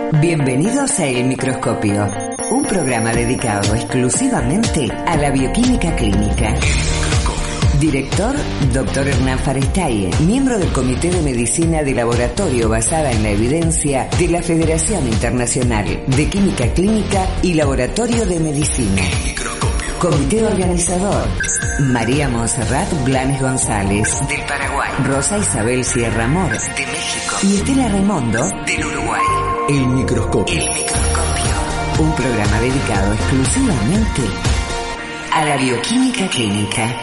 Bienvenidos a El Microscopio, un programa dedicado exclusivamente a la bioquímica clínica. Director, Dr. Hernán Farestaye, miembro del Comité de Medicina de Laboratorio basada en la evidencia de la Federación Internacional de Química Clínica y Laboratorio de Medicina. Comité organizador, María Monserrat Blanes González, del Paraguay, Rosa Isabel Sierra Mor, de México, y Estela Raimondo, del Uruguay. El Microscopio. El Microscopio. Un programa dedicado exclusivamente a la bioquímica clínica.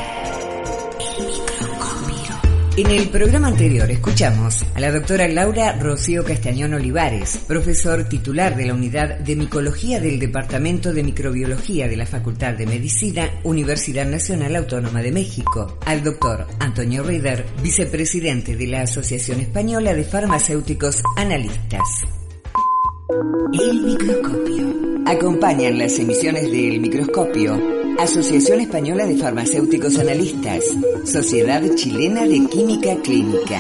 En el programa anterior escuchamos a la doctora Laura Rocío Castañón Olivares, profesor titular de la Unidad de Micología del Departamento de Microbiología de la Facultad de Medicina, Universidad Nacional Autónoma de México, al doctor Antonio Rieder, vicepresidente de la Asociación Española de Farmacéuticos Analistas. El Microscopio. Acompañan las emisiones de El Microscopio Asociación Española de Farmacéuticos Analistas, Sociedad Chilena de Química Clínica.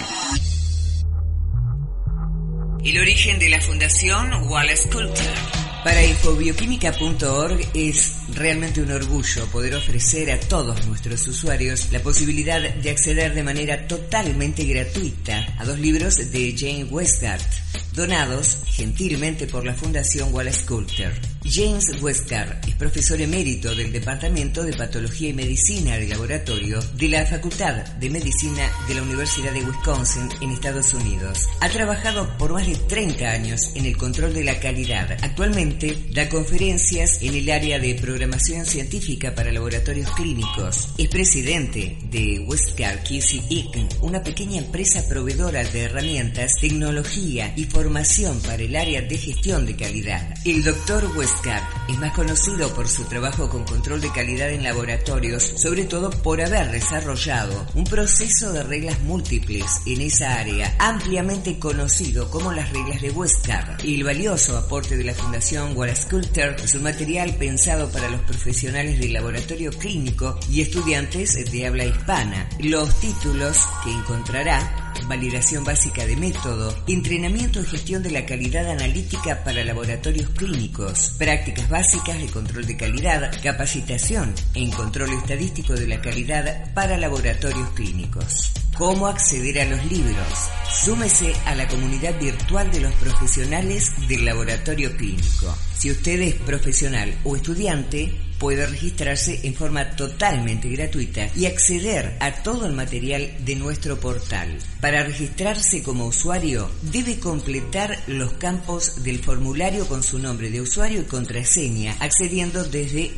El origen de la Fundación Wallace Culture. Para infobioquímica.org es realmente un orgullo poder ofrecer a todos nuestros usuarios la posibilidad de acceder de manera totalmente gratuita a 2 libros de Jane Westgard, donados gentilmente por la Fundación Wallace Culture. James Westgard es profesor emérito del Departamento de Patología y Medicina de Laboratorio de la Facultad de Medicina de la Universidad de Wisconsin en Estados Unidos. Ha trabajado por más de 30 años en el control de la calidad. Actualmente da conferencias en el área de programación científica para laboratorios clínicos. Es presidente de Westgard QC Inc., una pequeña empresa proveedora de herramientas, tecnología y formación para el área de gestión de calidad. El Dr. Westgard es más conocido por su trabajo con control de calidad en laboratorios, sobre todo por haber desarrollado un proceso de reglas múltiples en esa área, ampliamente conocido como las reglas de Westgard. El valioso aporte de la Fundación Wallace Culture es un material pensado para los profesionales del laboratorio clínico y estudiantes de habla hispana. Los títulos que encontrará: validación básica de método, entrenamiento y gestión de la calidad analítica para laboratorios clínicos, prácticas básicas de control de calidad, capacitación en control estadístico de la calidad para laboratorios clínicos. ¿Cómo acceder a los libros? Súmese a la comunidad virtual de los profesionales del laboratorio clínico. Si usted es profesional o estudiante, puede registrarse en forma totalmente gratuita y acceder a todo el material de nuestro portal. Para registrarse como usuario, debe completar los campos del formulario con su nombre de usuario y contraseña, accediendo desde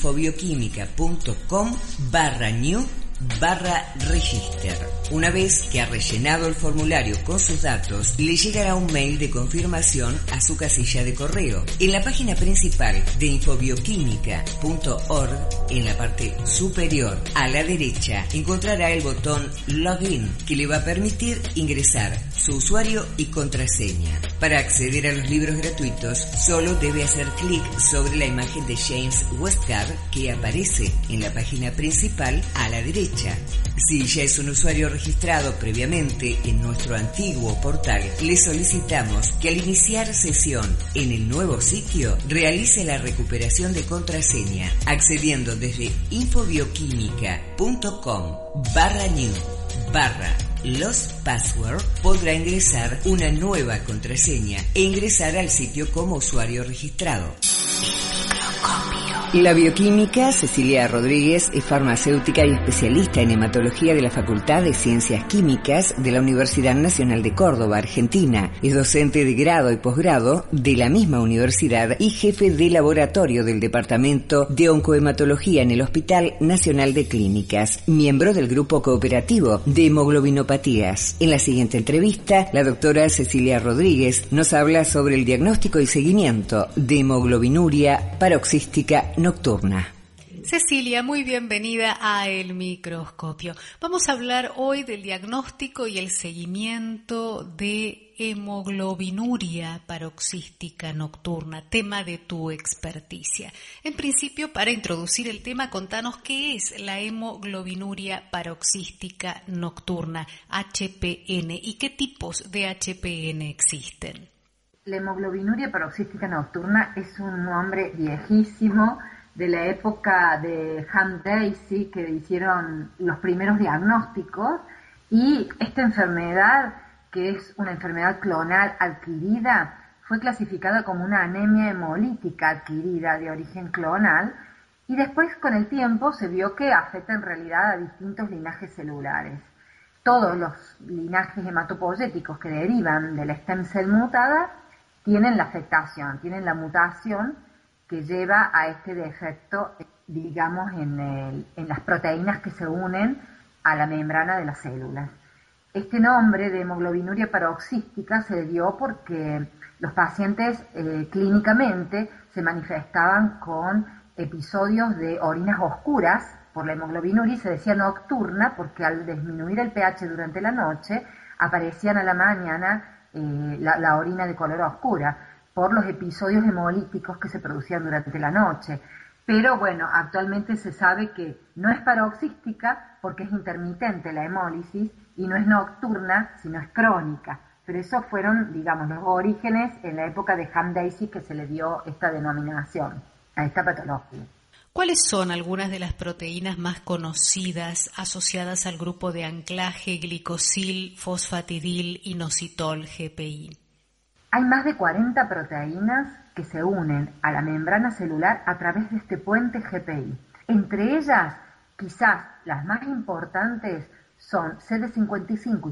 infobioquímica.com/new/register. Una vez que ha rellenado el formulario con sus datos, le llegará un mail de confirmación a su casilla de correo. En la página principal de infobioquímica.org, en la parte superior a la derecha, encontrará el botón Login, que le va a permitir ingresar su usuario y contraseña. Para acceder a los libros gratuitos, solo debe hacer clic sobre la imagen de James Westgard que aparece en la página principal a la derecha. Si ya es un usuario registrado previamente en nuestro antiguo portal, le solicitamos que al iniciar sesión en el nuevo sitio realice la recuperación de contraseña accediendo desde infobioquímica.com/new/los password. Podrá ingresar una nueva contraseña e ingresar al sitio como usuario registrado. La bioquímica Cecilia Rodríguez es farmacéutica y especialista en hematología de la Facultad de Ciencias Químicas de la Universidad Nacional de Córdoba, Argentina. Es docente de grado y posgrado de la misma universidad y jefe de laboratorio del Departamento de Oncohematología en el Hospital Nacional de Clínicas, miembro del Grupo Cooperativo de Hemoglobinopatías. En la siguiente entrevista, la doctora Cecilia Rodríguez nos habla sobre el diagnóstico y seguimiento de hemoglobinuria paroxística nocturna. Cecilia, muy bienvenida a El Microscopio. Vamos a hablar hoy del diagnóstico y el seguimiento de hemoglobinuria paroxística nocturna, tema de tu experticia. En principio, para introducir el tema, contanos qué es la hemoglobinuria paroxística nocturna, HPN, y qué tipos de HPN existen. La hemoglobinuria paroxística nocturna es un nombre viejísimo de la época de Ham Daisy, que hicieron los primeros diagnósticos, y esta enfermedad, que es una enfermedad clonal adquirida, fue clasificada como una anemia hemolítica adquirida de origen clonal, y después con el tiempo se vio que afecta en realidad a distintos linajes celulares. Todos los linajes hematopoyéticos que derivan de la stem cell mutada tienen la afectación, tienen la mutación que lleva a este defecto, digamos, en las proteínas que se unen a la membrana de las células. Este nombre de hemoglobinuria paroxística se dio porque los pacientes clínicamente se manifestaban con episodios de orinas oscuras por la hemoglobinuria, y se decía nocturna porque al disminuir el pH durante la noche aparecían a la mañana la orina de color oscura por los episodios hemolíticos que se producían durante la noche. Pero bueno, actualmente se sabe que no es paroxística porque es intermitente la hemólisis, y no es nocturna, sino es crónica. Pero esos fueron, digamos, los orígenes en la época de Ham Daisy que se le dio esta denominación a esta patología. ¿Cuáles son algunas de las proteínas más conocidas asociadas al grupo de anclaje glicosil, fosfatidil, inositol, GPI? Hay más de 40 proteínas que se unen a la membrana celular a través de este puente GPI. Entre ellas, quizás las más importantes son CD55 y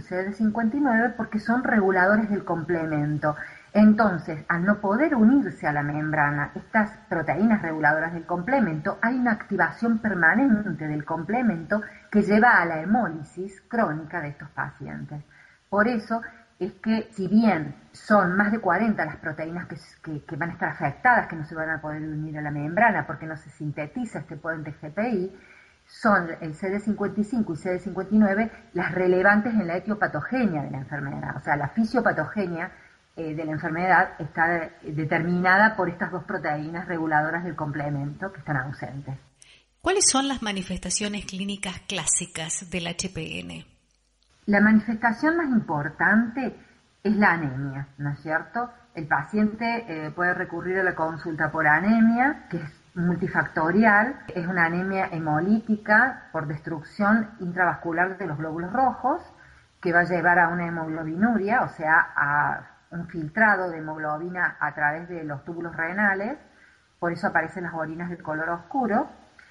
CD59 porque son reguladores del complemento. Entonces, al no poder unirse a la membrana, estas proteínas reguladoras del complemento, hay una activación permanente del complemento que lleva a la hemólisis crónica de estos pacientes. Por eso es que, si bien son más de 40 las proteínas que van a estar afectadas, que no se van a poder unir a la membrana porque no se sintetiza este puente GPI, son el CD55 y CD59 las relevantes en la etiopatogenia de la enfermedad. O sea, la fisiopatogenia de la enfermedad está determinada por estas dos proteínas reguladoras del complemento que están ausentes. ¿Cuáles son las manifestaciones clínicas clásicas del HPN? La manifestación más importante es la anemia, ¿no es cierto? El paciente puede recurrir a la consulta por anemia, que es multifactorial, es una anemia hemolítica por destrucción intravascular de los glóbulos rojos, que va a llevar a una hemoglobinuria, o sea, a un filtrado de hemoglobina a través de los túbulos renales, por eso aparecen las orinas de color oscuro,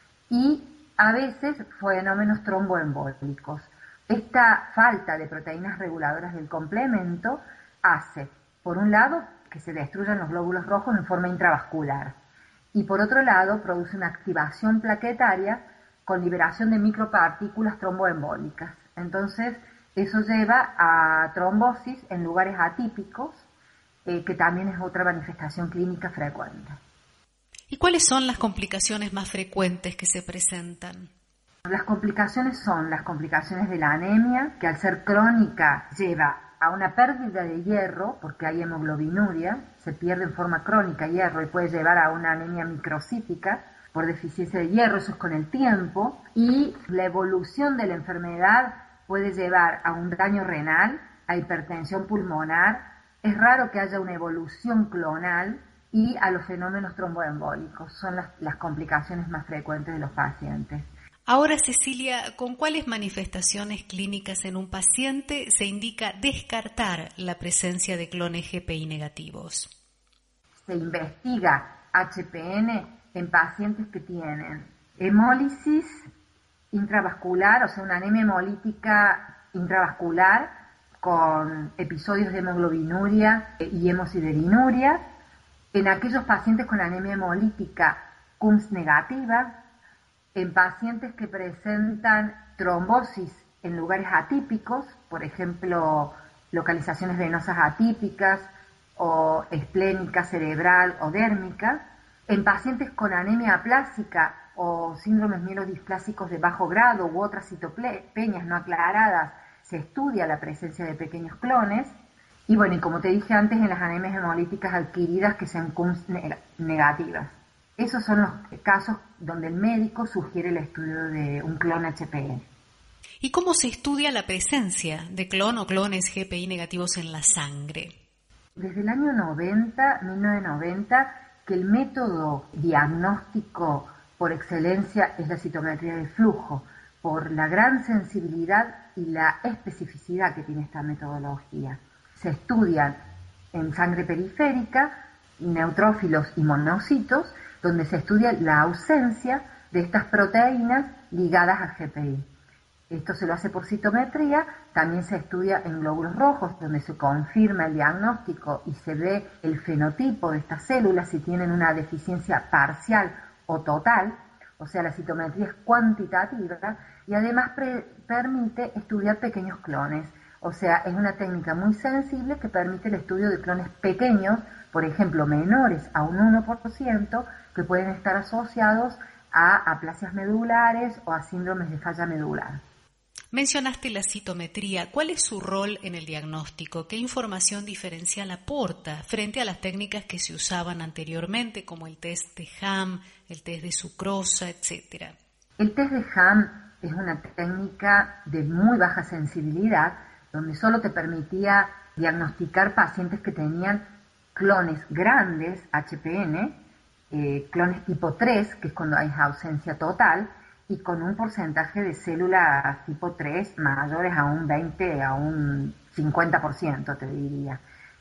y a veces fenómenos tromboembólicos. Esta falta de proteínas reguladoras del complemento hace, por un lado, que se destruyan los glóbulos rojos en forma intravascular, y por otro lado produce una activación plaquetaria con liberación de micropartículas tromboembólicas. Entonces, eso lleva a trombosis en lugares atípicos, que también es otra manifestación clínica frecuente. ¿Y cuáles son las complicaciones más frecuentes que se presentan? Las complicaciones son las complicaciones de la anemia, que al ser crónica lleva a una pérdida de hierro, porque hay hemoglobinuria, se pierde en forma crónica hierro y puede llevar a una anemia microcítica por deficiencia de hierro, eso es con el tiempo, y la evolución de la enfermedad puede llevar a un daño renal, a hipertensión pulmonar, es raro que haya una evolución clonal, y a los fenómenos tromboembólicos, son las complicaciones más frecuentes de los pacientes. Ahora, Cecilia, ¿con cuáles manifestaciones clínicas en un paciente se indica descartar la presencia de clones GPI negativos? Se investiga HPN en pacientes que tienen hemólisis intravascular, o sea, una anemia hemolítica intravascular con episodios de hemoglobinuria y hemosideриnuria, en aquellos pacientes con anemia hemolítica CUMS negativa, en pacientes que presentan trombosis en lugares atípicos, por ejemplo, localizaciones venosas atípicas o esplénica, cerebral o dérmica, en pacientes con anemia aplásica o síndromes mielodisplásicos de bajo grado u otras citopenias no aclaradas, se estudia la presencia de pequeños clones. Y bueno, y como te dije antes, en las anemias hemolíticas adquiridas que sean CUMS negativas. Esos son los casos donde el médico sugiere el estudio de un clon HPN. ¿Y cómo se estudia la presencia de clon o clones GPI negativos en la sangre? Desde el año 1990, que el método diagnóstico por excelencia es la citometría de flujo, por la gran sensibilidad y la especificidad que tiene esta metodología. Se estudian en sangre periférica neutrófilos y monocitos, donde se estudia la ausencia de estas proteínas ligadas a GPI. Esto se lo hace por citometría, también se estudia en glóbulos rojos, donde se confirma el diagnóstico y se ve el fenotipo de estas células, si tienen una deficiencia parcial o total, o sea, la citometría es cuantitativa y además permite estudiar pequeños clones, o sea, es una técnica muy sensible que permite el estudio de clones pequeños, por ejemplo, menores a un 1%, que pueden estar asociados a aplasias medulares o a síndromes de falla medular. Mencionaste la citometría. ¿Cuál es su rol en el diagnóstico? ¿Qué información diferencial aporta frente a las técnicas que se usaban anteriormente, como el test de Ham, el test de sucrosa, etcétera? El test de Ham es una técnica de muy baja sensibilidad, donde solo te permitía diagnosticar pacientes que tenían clones grandes, HPN, clones tipo 3, que es cuando hay ausencia total, y con un porcentaje de células tipo 3 mayores a un 20, a un 50%, te diría.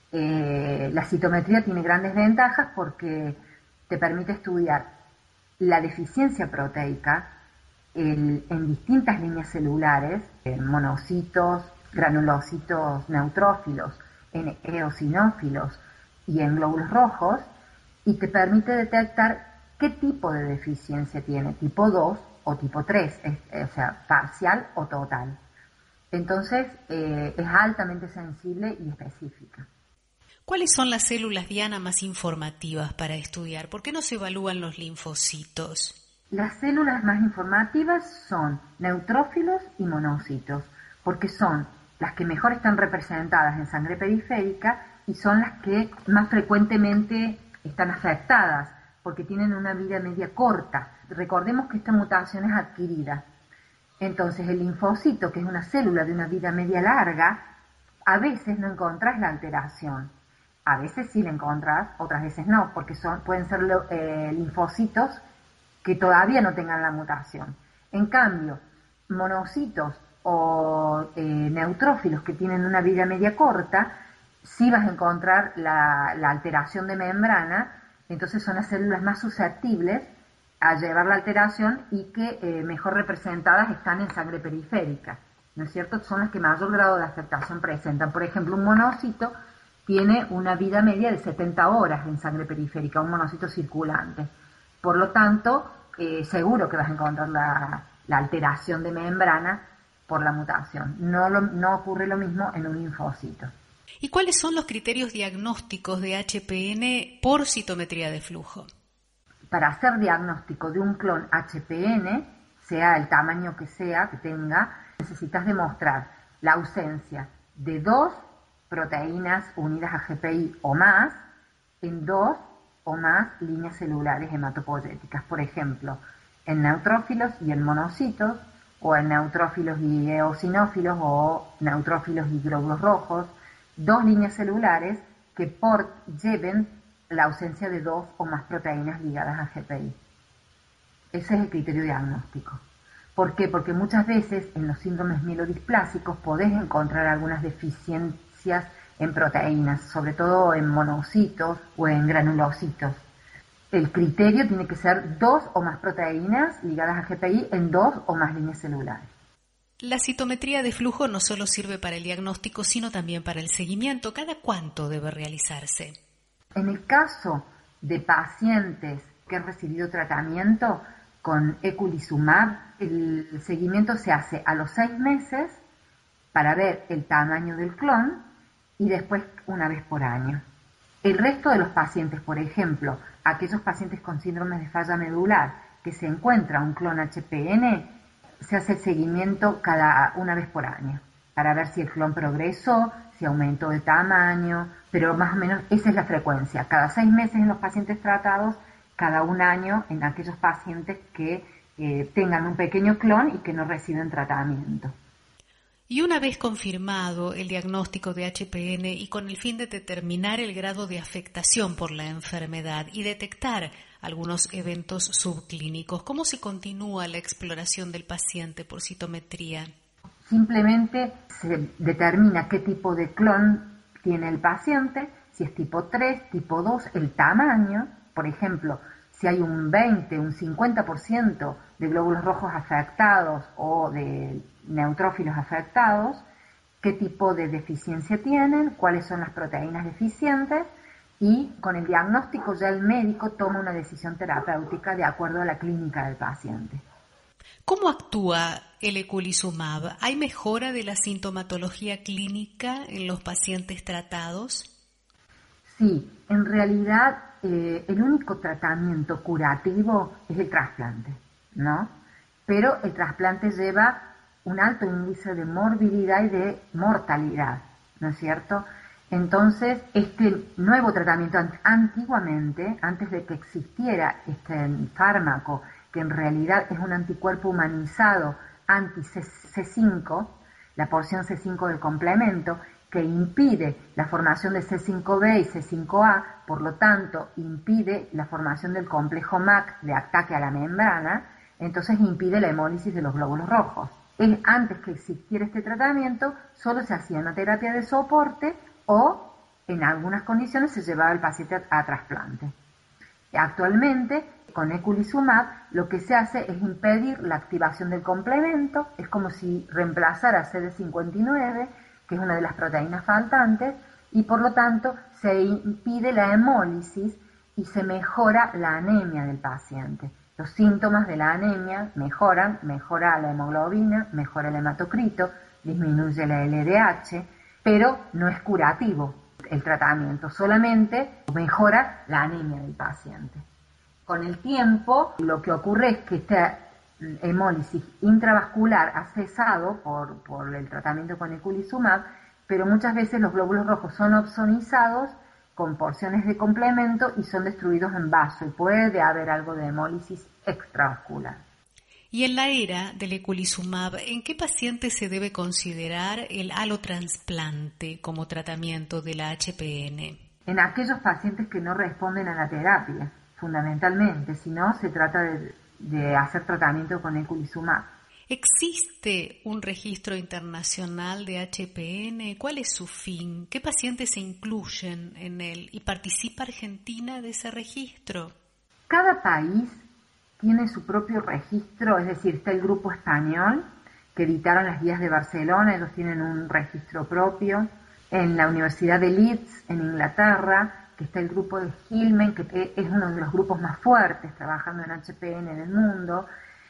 La citometría tiene grandes ventajas porque te permite estudiar la deficiencia proteica en distintas líneas celulares, en monocitos, granulocitos neutrófilos, en eosinófilos y en glóbulos rojos, y te permite detectar qué tipo de deficiencia tiene, tipo 2 o tipo 3, o sea, parcial o total. Entonces, es altamente sensible y específica. ¿Cuáles son las células diana más informativas para estudiar? ¿Por qué no se evalúan los linfocitos? Las células más informativas son neutrófilos y monocitos, porque son las que mejor están representadas en sangre periférica y son las que más frecuentemente están afectadas, porque tienen una vida media corta. Recordemos que esta mutación es adquirida. Entonces, el linfocito, que es una célula de una vida media larga, a veces no encontrás la alteración. A veces sí la encontrás, otras veces no, porque pueden ser linfocitos que todavía no tengan la mutación. En cambio, monocitos o neutrófilos que tienen una vida media corta, sí vas a encontrar la alteración de membrana, entonces son las células más susceptibles a llevar la alteración y que mejor representadas están en sangre periférica, ¿no es cierto? Son las que mayor grado de afectación presentan. Por ejemplo, un monocito tiene una vida media de 70 horas en sangre periférica, un monocito circulante. Por lo tanto, seguro que vas a encontrar la alteración de membrana por la mutación. No ocurre lo mismo en un linfocito. ¿Y cuáles son los criterios diagnósticos de HPN por citometría de flujo? Para hacer diagnóstico de un clon HPN, sea el tamaño que sea que tenga, necesitas demostrar la ausencia de 2 proteínas unidas a GPI o más en 2 o más líneas celulares hematopoyéticas. Por ejemplo, en neutrófilos y en monocitos, o en neutrófilos y eosinófilos, o neutrófilos y glóbulos rojos, 2 líneas celulares que lleven la ausencia de 2 o más proteínas ligadas a GPI. Ese es el criterio diagnóstico. ¿Por qué? Porque muchas veces en los síndromes mielodisplásicos podés encontrar algunas deficiencias en proteínas, sobre todo en monocitos o en granulocitos. El criterio tiene que ser 2 o más proteínas ligadas a GPI en 2 o más líneas celulares. La citometría de flujo no solo sirve para el diagnóstico, sino también para el seguimiento. ¿Cada cuánto debe realizarse? En el caso de pacientes que han recibido tratamiento con eculizumab, el seguimiento se hace a los 6 meses para ver el tamaño del clon y después una vez por año. El resto de los pacientes, por ejemplo, aquellos pacientes con síndromes de falla medular que se encuentra un clon HPN, se hace el seguimiento una vez por año para ver si el clon progresó, si aumentó de tamaño, pero más o menos esa es la frecuencia. Cada 6 meses en los pacientes tratados, cada 1 año en aquellos pacientes que tengan un pequeño clon y que no reciben tratamiento. Y una vez confirmado el diagnóstico de HPN y con el fin de determinar el grado de afectación por la enfermedad y detectar algunos eventos subclínicos, ¿cómo se continúa la exploración del paciente por citometría? Simplemente se determina qué tipo de clon tiene el paciente, si es tipo 3, tipo 2, el tamaño, por ejemplo, si hay un 20, un 50% de glóbulos rojos afectados o de neutrófilos afectados, qué tipo de deficiencia tienen, cuáles son las proteínas deficientes, y con el diagnóstico ya el médico toma una decisión terapéutica de acuerdo a la clínica del paciente. ¿Cómo actúa el eculizumab? ¿Hay mejora de la sintomatología clínica en los pacientes tratados? Sí, en realidad el único tratamiento curativo es el trasplante, ¿no? Pero el trasplante lleva un alto índice de morbilidad y de mortalidad, ¿no es cierto? Entonces, este nuevo tratamiento, antiguamente, antes de que existiera este fármaco, que en realidad es un anticuerpo humanizado anti-C5, la porción C5 del complemento, que impide la formación de C5b y C5a, por lo tanto impide la formación del complejo MAC de ataque a la membrana, entonces impide la hemólisis de los glóbulos rojos. Antes que existiera este tratamiento, solo se hacía una terapia de soporte o, en algunas condiciones, se llevaba el paciente a trasplante. Actualmente, con eculizumab, lo que se hace es impedir la activación del complemento, es como si reemplazara CD59, que es una de las proteínas faltantes, y por lo tanto se impide la hemólisis y se mejora la anemia del paciente. Los síntomas de la anemia mejoran, mejora la hemoglobina, mejora el hematocrito, disminuye la LDH, pero no es curativo el tratamiento, solamente mejora la anemia del paciente. Con el tiempo, lo que ocurre es que esta hemólisis intravascular ha cesado por el tratamiento con eculizumab, pero muchas veces los glóbulos rojos son opsonizados con porciones de complemento y son destruidos en vaso, y puede haber algo de hemólisis extravascular. Y en la era del eculizumab, ¿en qué pacientes se debe considerar el alotrasplante como tratamiento de la HPN? En aquellos pacientes que no responden a la terapia, fundamentalmente, si no, se trata de hacer tratamiento con eculizumab. ¿Existe un registro internacional de HPN? ¿Cuál es su fin? ¿Qué pacientes se incluyen en él? ¿Y participa Argentina de ese registro? Cada país tiene su propio registro, es decir, está el grupo español, que editaron las guías de Barcelona, ellos tienen un registro propio. En la Universidad de Leeds, en Inglaterra, que está el grupo de Hillman, que es uno de los grupos más fuertes trabajando en HPN en el mundo.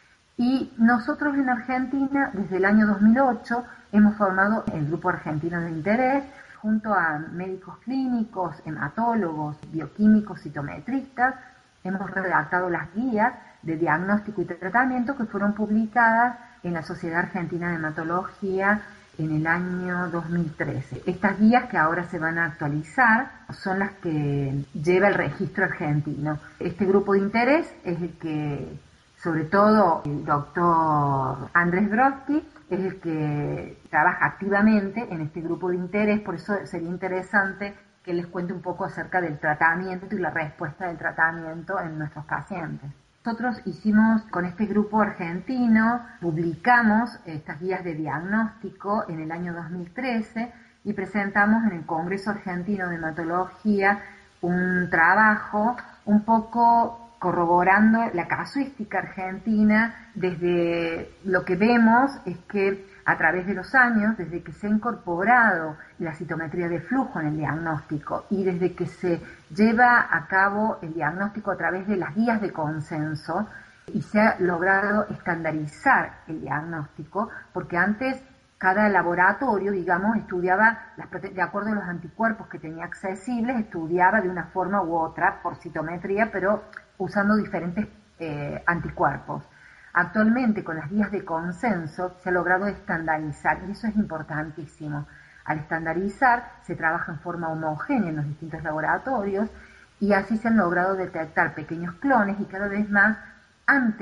Y nosotros en Argentina, desde el año 2008, hemos formado el Grupo Argentino de Interés, junto a médicos clínicos, hematólogos, bioquímicos, citometristas. Hemos redactado las guías de diagnóstico y tratamiento que fueron publicadas en la Sociedad Argentina de Hematología en el año 2013. Estas guías, que ahora se van a actualizar, son las que lleva el registro argentino. Este grupo de interés es el que, sobre todo el doctor Andrés Brodsky, es el que trabaja activamente en este grupo de interés, por eso sería interesante que les cuente un poco acerca del tratamiento y la respuesta del tratamiento en nuestros pacientes. Nosotros hicimos con este grupo argentino, publicamos estas guías de diagnóstico en el año 2013 y presentamos en el Congreso Argentino de Hematología un trabajo un poco corroborando la casuística argentina. Desde lo que vemos es que a través de los años, desde que se ha incorporado la citometría de flujo en el diagnóstico y desde que se lleva a cabo el diagnóstico a través de las guías de consenso y se ha logrado estandarizar el diagnóstico, porque antes cada laboratorio, digamos, estudiaba, de acuerdo a los anticuerpos que tenía accesibles, estudiaba de una forma u otra por citometría, pero usando diferentes anticuerpos. Actualmente, con las guías de consenso, se ha logrado estandarizar, y eso es importantísimo. Al estandarizar, se trabaja en forma homogénea en los distintos laboratorios, y así se han logrado detectar pequeños clones, y cada vez más, antes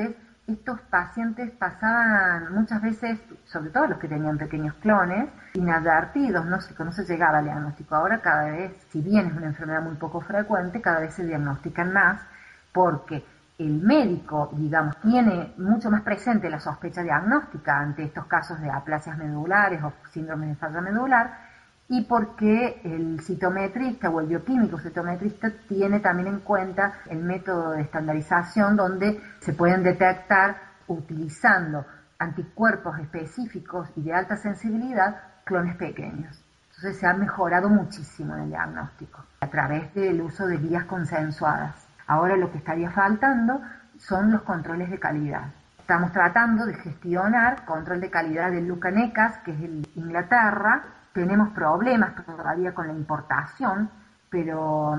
estos pacientes pasaban muchas veces, sobre todo los que tenían pequeños clones, inadvertidos, no se llegaba al diagnóstico. Ahora cada vez, si bien es una enfermedad muy poco frecuente, cada vez se diagnostican más porque el médico, digamos, tiene mucho más presente la sospecha diagnóstica ante estos casos de aplasias medulares o síndrome de falla medular, y porque el citometrista o el bioquímico citometrista tiene también en cuenta el método de estandarización donde se pueden detectar utilizando anticuerpos específicos y de alta sensibilidad clones pequeños. Entonces se ha mejorado muchísimo en el diagnóstico a través del uso de guías consensuadas. Ahora lo que estaría faltando son los controles de calidad. Estamos tratando de gestionar control de calidad del Lucanecas, que es el Inglaterra. Tenemos problemas todavía con la importación, pero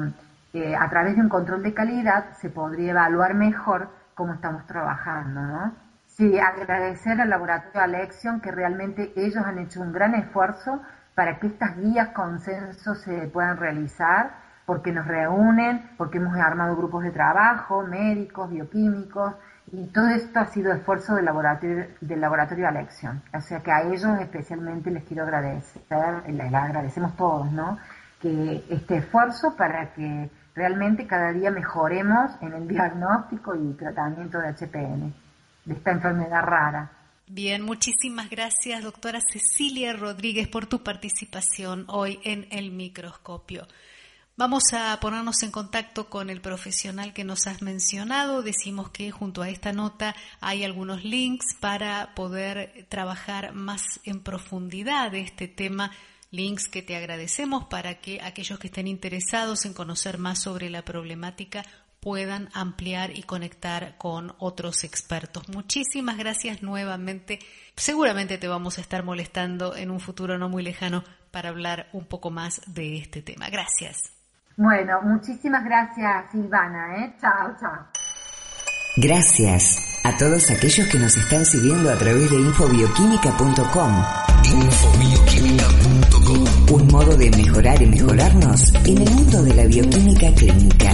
a través de un control de calidad se podría evaluar mejor cómo estamos trabajando, ¿no? Sí, agradecer al laboratorio Alexion, que realmente ellos han hecho un gran esfuerzo para que estas guías consenso se puedan realizar, porque nos reúnen, porque hemos armado grupos de trabajo, médicos, bioquímicos, y todo esto ha sido esfuerzo del laboratorio Alexion. O sea que a ellos especialmente les quiero agradecer, les agradecemos todos, ¿no? Que este esfuerzo para que realmente cada día mejoremos en el diagnóstico y tratamiento de HPN, de esta enfermedad rara. Bien, muchísimas gracias, doctora Cecilia Rodríguez, por tu participación hoy en El Microscopio. Vamos a ponernos en contacto con el profesional que nos has mencionado. Decimos que junto a esta nota hay algunos links para poder trabajar más en profundidad de este tema, links que te agradecemos para que aquellos que estén interesados en conocer más sobre la problemática puedan ampliar y conectar con otros expertos. Muchísimas gracias nuevamente. Seguramente te vamos a estar molestando en un futuro no muy lejano para hablar un poco más de este tema. Gracias. Bueno, muchísimas gracias, Silvana, Chao, chao. Gracias a todos aquellos que nos están siguiendo a través de infobioquímica.com. Infobioquímica.com. Un modo de mejorar y mejorarnos en el mundo de la bioquímica clínica.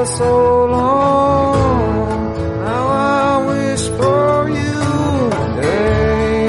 for so long. How I wish for you today.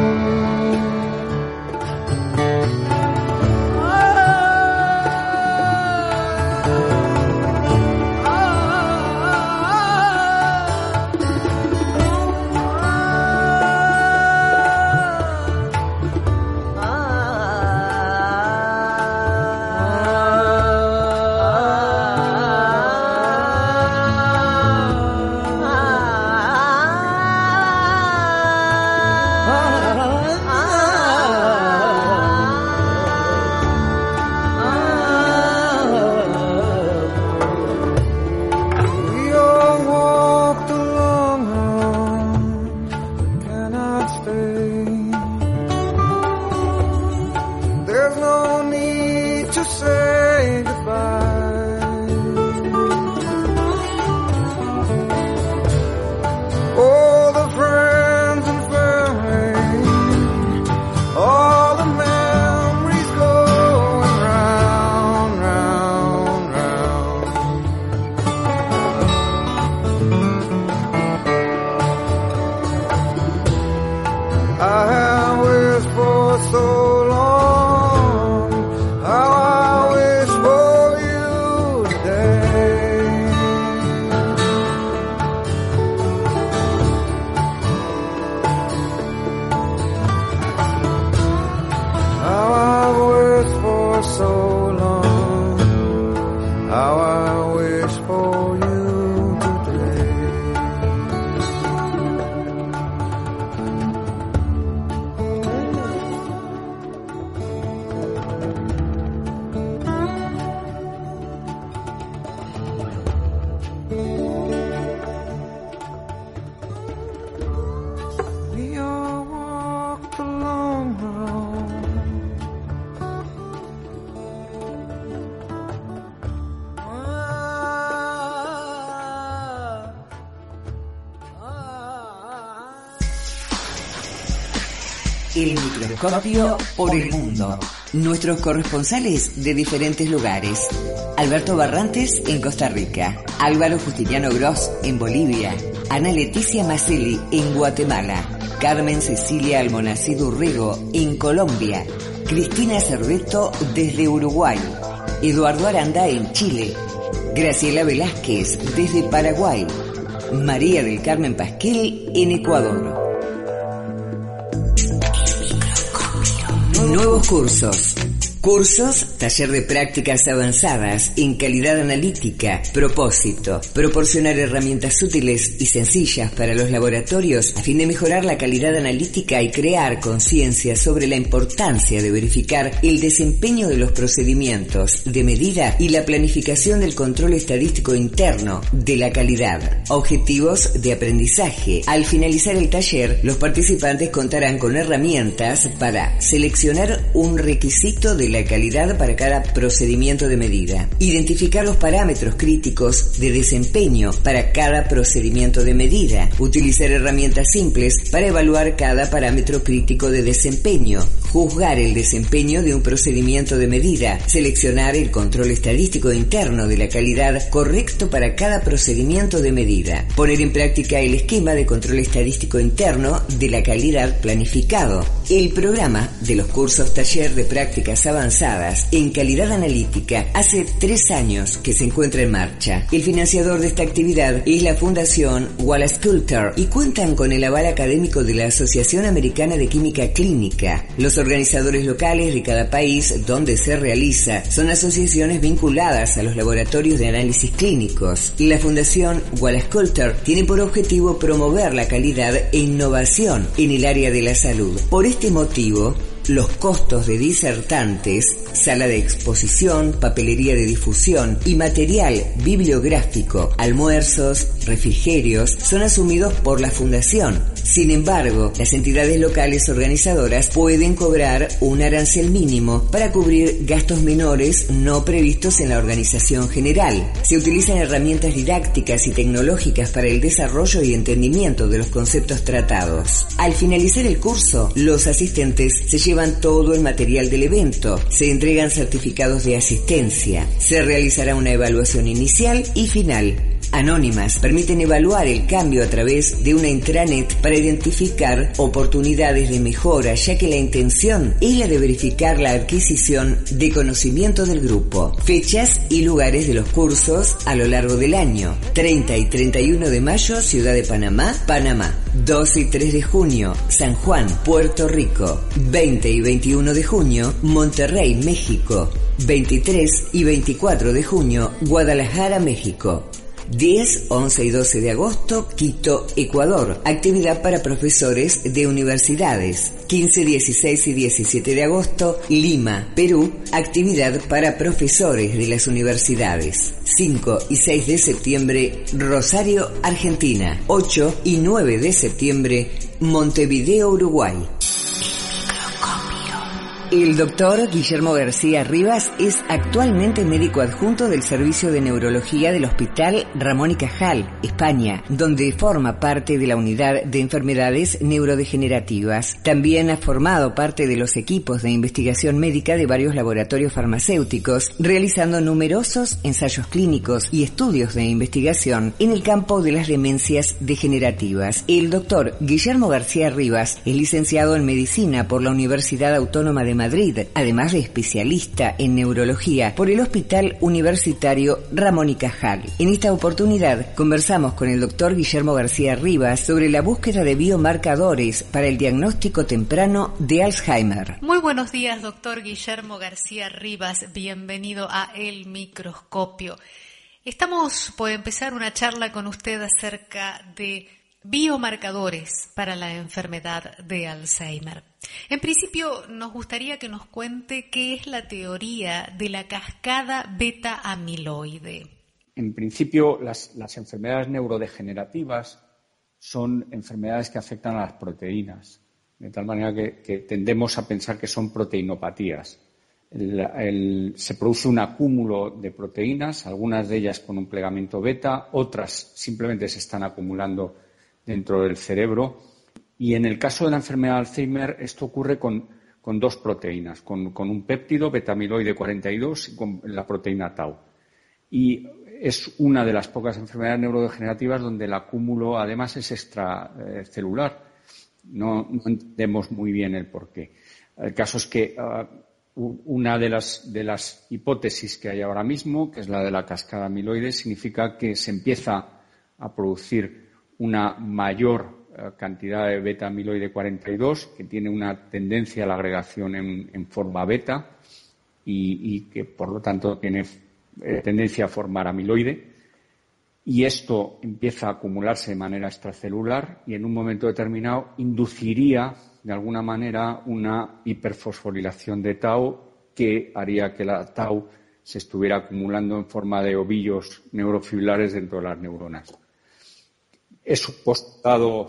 El microscopio por el mundo. Nuestros corresponsales de diferentes lugares. Alberto Barrantes en Costa Rica, Álvaro Justiniano Gross en Bolivia, Ana Leticia Maselli en Guatemala, Carmen Cecilia Almonacid Urrego en Colombia, Cristina Cerveto desde Uruguay, Eduardo Aranda en Chile, Graciela Velázquez desde Paraguay, María del Carmen Pasquel en Ecuador. Nuevos cursos. Cursos, taller de prácticas avanzadas en calidad analítica, propósito, proporcionar herramientas útiles y sencillas para los laboratorios a fin de mejorar la calidad analítica y crear conciencia sobre la importancia de verificar el desempeño de los procedimientos de medida y la planificación del control estadístico interno de la calidad. Objetivos de aprendizaje. Al finalizar el taller, los participantes contarán con herramientas para seleccionar un requisito de la calidad para cada procedimiento de medida, identificar los parámetros críticos de desempeño para cada procedimiento de medida, utilizar herramientas simples para evaluar cada parámetro crítico de desempeño, juzgar el desempeño de un procedimiento de medida, seleccionar el control estadístico interno de la calidad correcto para cada procedimiento de medida, poner en práctica el esquema de control estadístico interno de la calidad planificado. El programa de los cursos taller de prácticas avanzadas en calidad analítica hace 3 años que se encuentra en marcha. El financiador de esta actividad es la Fundación Wallace Coulter y cuentan con el aval académico de la Asociación Americana de Química Clínica. Los organizadores locales de cada país donde se realiza son asociaciones vinculadas a los laboratorios de análisis clínicos. La Fundación Wallace Coulter tiene por objetivo promover la calidad e innovación en el área de la salud. Por este motivo, los costos de disertantes, sala de exposición, papelería de difusión y material bibliográfico, almuerzos, refrigerios, son asumidos por la Fundación. Sin embargo, las entidades locales organizadoras pueden cobrar un arancel mínimo para cubrir gastos menores no previstos en la organización general. Se utilizan herramientas didácticas y tecnológicas para el desarrollo y entendimiento de los conceptos tratados. Al finalizar el curso, los asistentes se llevan todo el material del evento, se entregan certificados de asistencia, se realizará una evaluación inicial y final. Anónimas permiten evaluar el cambio a través de una intranet para identificar oportunidades de mejora, ya que la intención es la de verificar la adquisición de conocimiento del grupo. Fechas y lugares de los cursos a lo largo del año: 30 y 31 de mayo, Ciudad de Panamá, Panamá; 2 y 3 de junio, San Juan, Puerto Rico; 20 y 21 de junio, Monterrey, México; 23 y 24 de junio, Guadalajara, México; 10, 11 y 12 de agosto, Quito, Ecuador. Actividad para profesores de universidades. 15, 16 y 17 de agosto, Lima, Perú. Actividad para profesores de las universidades. 5 y 6 de septiembre, Rosario, Argentina. 8 y 9 de septiembre, Montevideo, Uruguay. El doctor Guillermo García Rivas es actualmente médico adjunto del Servicio de Neurología del Hospital Ramón y Cajal, España, donde forma parte de la Unidad de Enfermedades Neurodegenerativas. También ha formado parte de los equipos de investigación médica de varios laboratorios farmacéuticos, realizando numerosos ensayos clínicos y estudios de investigación en el campo de las demencias degenerativas. El doctor Guillermo García Rivas es licenciado en Medicina por la Universidad Autónoma de Madrid, además de especialista en neurología por el Hospital Universitario Ramón y Cajal. En esta oportunidad conversamos con el doctor Guillermo García Rivas sobre la búsqueda de biomarcadores para el diagnóstico temprano de Alzheimer. Muy buenos días, doctor Guillermo García Rivas. Bienvenido a El Microscopio. Estamos por empezar una charla con usted acerca de biomarcadores para la enfermedad de Alzheimer. En principio, nos gustaría que nos cuente qué es la teoría de la cascada beta-amiloide. En principio, las enfermedades neurodegenerativas son enfermedades que afectan a las proteínas, de tal manera que tendemos a pensar que son proteinopatías. Se produce un acúmulo de proteínas, algunas de ellas con un plegamiento beta, otras simplemente se están acumulando dentro del cerebro. Y en el caso de la enfermedad de Alzheimer, esto ocurre con dos proteínas, con un péptido beta-amiloide 42 y con la proteína tau. Y es una de las pocas enfermedades neurodegenerativas donde el acúmulo además es extracelular. No entendemos muy bien el porqué. El caso es que una de las hipótesis que hay ahora mismo, que es la de la cascada amiloide, significa que se empieza a producir una mayor cantidad de beta-amiloide 42, que tiene una tendencia a la agregación en forma beta y que, por lo tanto, tiene tendencia a formar amiloide. Y esto empieza a acumularse de manera extracelular y, en un momento determinado, induciría, de alguna manera, una hiperfosforilación de tau que haría que la tau se estuviera acumulando en forma de ovillos neurofibrilares dentro de las neuronas. Es un postulado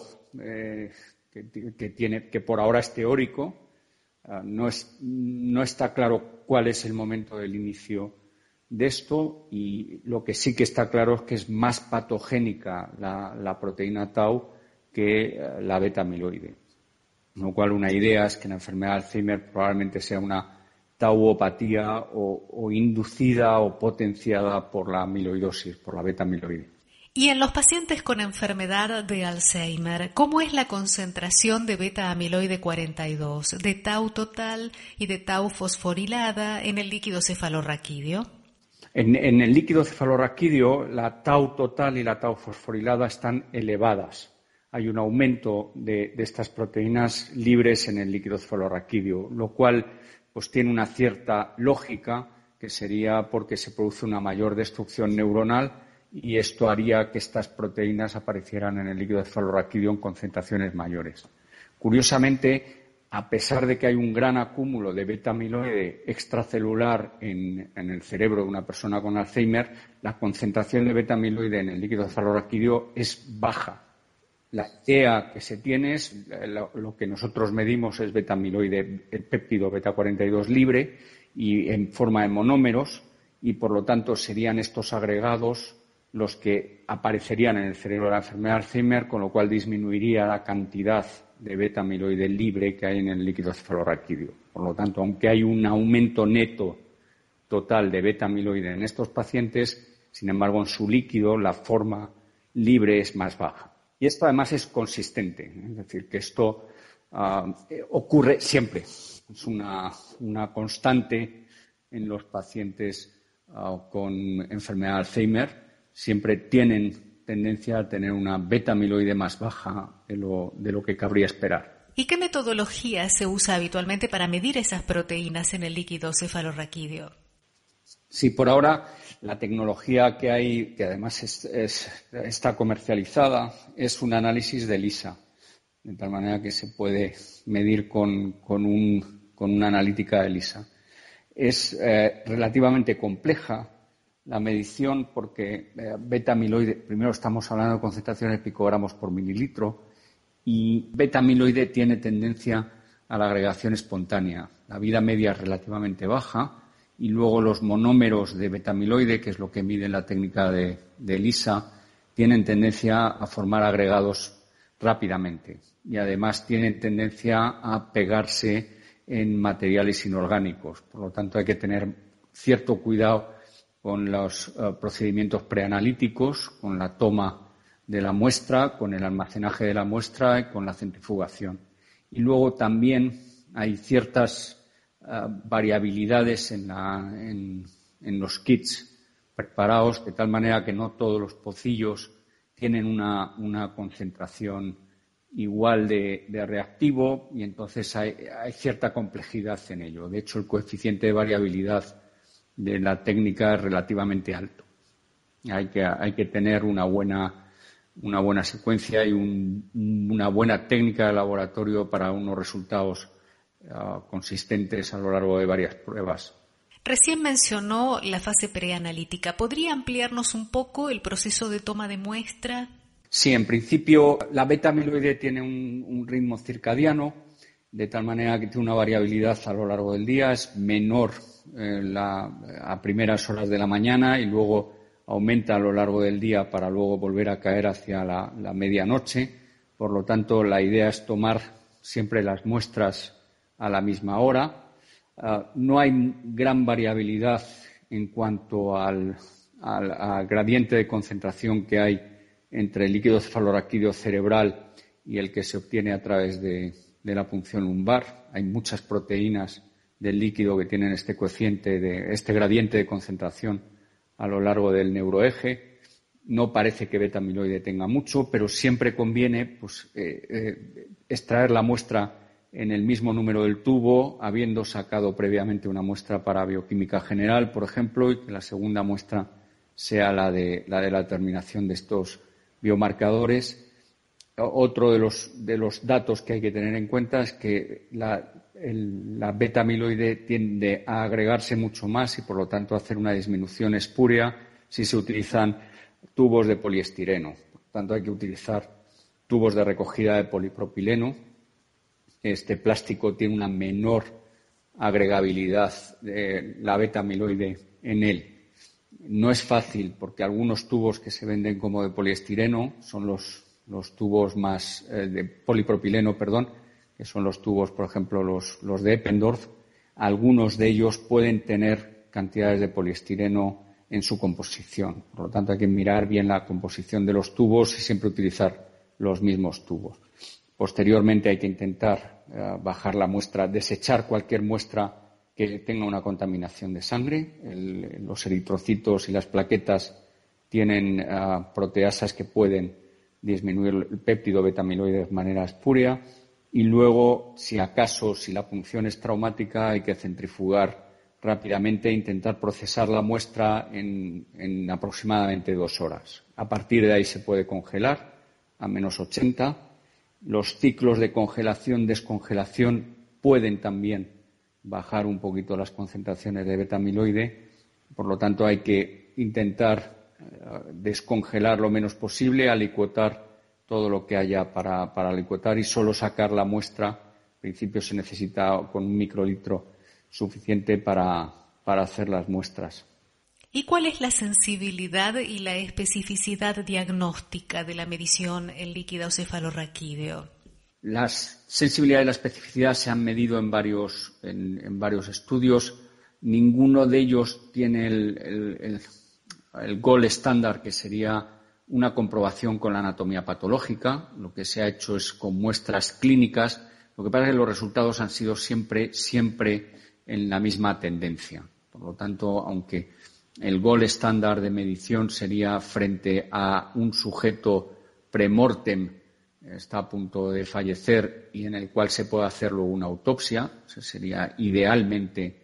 que por ahora es teórico. No está claro cuál es el momento del inicio de esto, y lo que sí que está claro es que es más patogénica la proteína tau que la beta-amiloide. Con lo cual, una idea es que la enfermedad de Alzheimer probablemente sea una tauopatía o inducida o potenciada por la amiloidosis, por la beta-amiloide. Y en los pacientes con enfermedad de Alzheimer, ¿cómo es la concentración de beta-amiloide 42, de tau total y de tau fosforilada en el líquido cefalorraquídeo? En el líquido cefalorraquídeo, la tau total y la tau fosforilada están elevadas. Hay un aumento de estas proteínas libres en el líquido cefalorraquídeo, lo cual pues tiene una cierta lógica, que sería porque se produce una mayor destrucción neuronal, y esto haría que estas proteínas aparecieran en el líquido cefalorraquídeo en concentraciones mayores. Curiosamente, a pesar de que hay un gran acúmulo de beta-amiloide extracelular en el cerebro de una persona con Alzheimer, la concentración de beta-amiloide en el líquido cefalorraquídeo es baja. La idea que se tiene es, lo que nosotros medimos es beta-amiloide, el péptido beta-42 libre y en forma de monómeros, y por lo tanto serían estos agregados los que aparecerían en el cerebro de la enfermedad de Alzheimer, con lo cual disminuiría la cantidad de beta-amiloide libre que hay en el líquido cefalorraquídeo. Por lo tanto, aunque hay un aumento neto total de beta-amiloide en estos pacientes, sin embargo, en su líquido la forma libre es más baja. Y esto además es consistente, es decir, que esto ocurre siempre. Es una constante en los pacientes con enfermedad de Alzheimer. Siempre tienen tendencia a tener una beta-amiloide más baja de lo que cabría esperar. ¿Y qué metodología se usa habitualmente para medir esas proteínas en el líquido cefalorraquídeo? Sí, por ahora la tecnología que hay, que además está comercializada, es un análisis de ELISA, de tal manera que se puede medir con una analítica de ELISA. Es relativamente compleja la medición porque beta-amiloide, primero estamos hablando de concentraciones de picogramos por mililitro, y beta-amiloide tiene tendencia a la agregación espontánea. La vida media es relativamente baja y luego los monómeros de beta-amiloide, que es lo que mide la técnica de ELISA, tienen tendencia a formar agregados rápidamente y además tienen tendencia a pegarse en materiales inorgánicos. Por lo tanto, hay que tener cierto cuidado con los procedimientos preanalíticos, con la toma de la muestra, con el almacenaje de la muestra y con la centrifugación. Y luego también hay ciertas variabilidades en los kits preparados, de tal manera que no todos los pocillos tienen una concentración igual de reactivo y entonces hay cierta complejidad en ello. De hecho, el coeficiente de variabilidad de la técnica es relativamente alto. Hay que tener una buena secuencia y una buena técnica de laboratorio para unos resultados consistentes a lo largo de varias pruebas. Recién mencionó la fase preanalítica. ¿Podría ampliarnos un poco el proceso de toma de muestra? Sí, en principio la beta-amiloide tiene un ritmo circadiano, de tal manera que tiene una variabilidad a lo largo del día, es menor a primeras horas de la mañana y luego aumenta a lo largo del día para luego volver a caer hacia la medianoche. Por lo tanto, la idea es tomar siempre las muestras a la misma hora. No hay gran variabilidad en cuanto al gradiente de concentración que hay entre el líquido cefalorraquídeo cerebral y el que se obtiene a través de la punción lumbar. Hay muchas proteínas del líquido que tienen este cociente, este gradiente de concentración a lo largo del neuroeje. No parece que beta-amiloide tenga mucho, pero siempre conviene extraer la muestra en el mismo número del tubo, habiendo sacado previamente una muestra para bioquímica general, por ejemplo, y que la segunda muestra sea la de la determinación de estos biomarcadores. Otro de los datos que hay que tener en cuenta es que la beta-amiloide tiende a agregarse mucho más y, por lo tanto, a hacer una disminución espúrea si se utilizan tubos de poliestireno. Por lo tanto, hay que utilizar tubos de recogida de polipropileno. Este plástico tiene una menor agregabilidad de la beta-amiloide en él. No es fácil porque algunos tubos que se venden como de poliestireno son los tubos más de polipropileno, que son los tubos, por ejemplo, los de Eppendorf. Algunos de ellos pueden tener cantidades de poliestireno en su composición. Por lo tanto, hay que mirar bien la composición de los tubos y siempre utilizar los mismos tubos. Posteriormente hay que intentar bajar la muestra, desechar cualquier muestra que tenga una contaminación de sangre. Los eritrocitos y las plaquetas tienen proteasas que pueden disminuir el péptido beta-amiloide de manera espúrea. Y luego, si la punción es traumática, hay que centrifugar rápidamente e intentar procesar la muestra en aproximadamente 2 horas. A partir de ahí se puede congelar a -80. Los ciclos de congelación-descongelación pueden también bajar un poquito las concentraciones de beta-amiloide. Por lo tanto, hay que intentar descongelar lo menos posible, alicuotar todo lo que haya para licuetar y solo sacar la muestra. En principio se necesita con 1 microlitro suficiente para hacer las muestras. ¿Y cuál es la sensibilidad y la especificidad diagnóstica de la medición en líquido cefalorraquídeo? La sensibilidad y la especificidad se han medido en varios estudios. Ninguno de ellos tiene el gold estándar, que sería una comprobación con la anatomía patológica. Lo que se ha hecho es con muestras clínicas. Lo que pasa es que los resultados han sido siempre en la misma tendencia. Por lo tanto, aunque el gold estándar de medición sería frente a un sujeto premortem, está a punto de fallecer y en el cual se puede hacer luego una autopsia, ese sería idealmente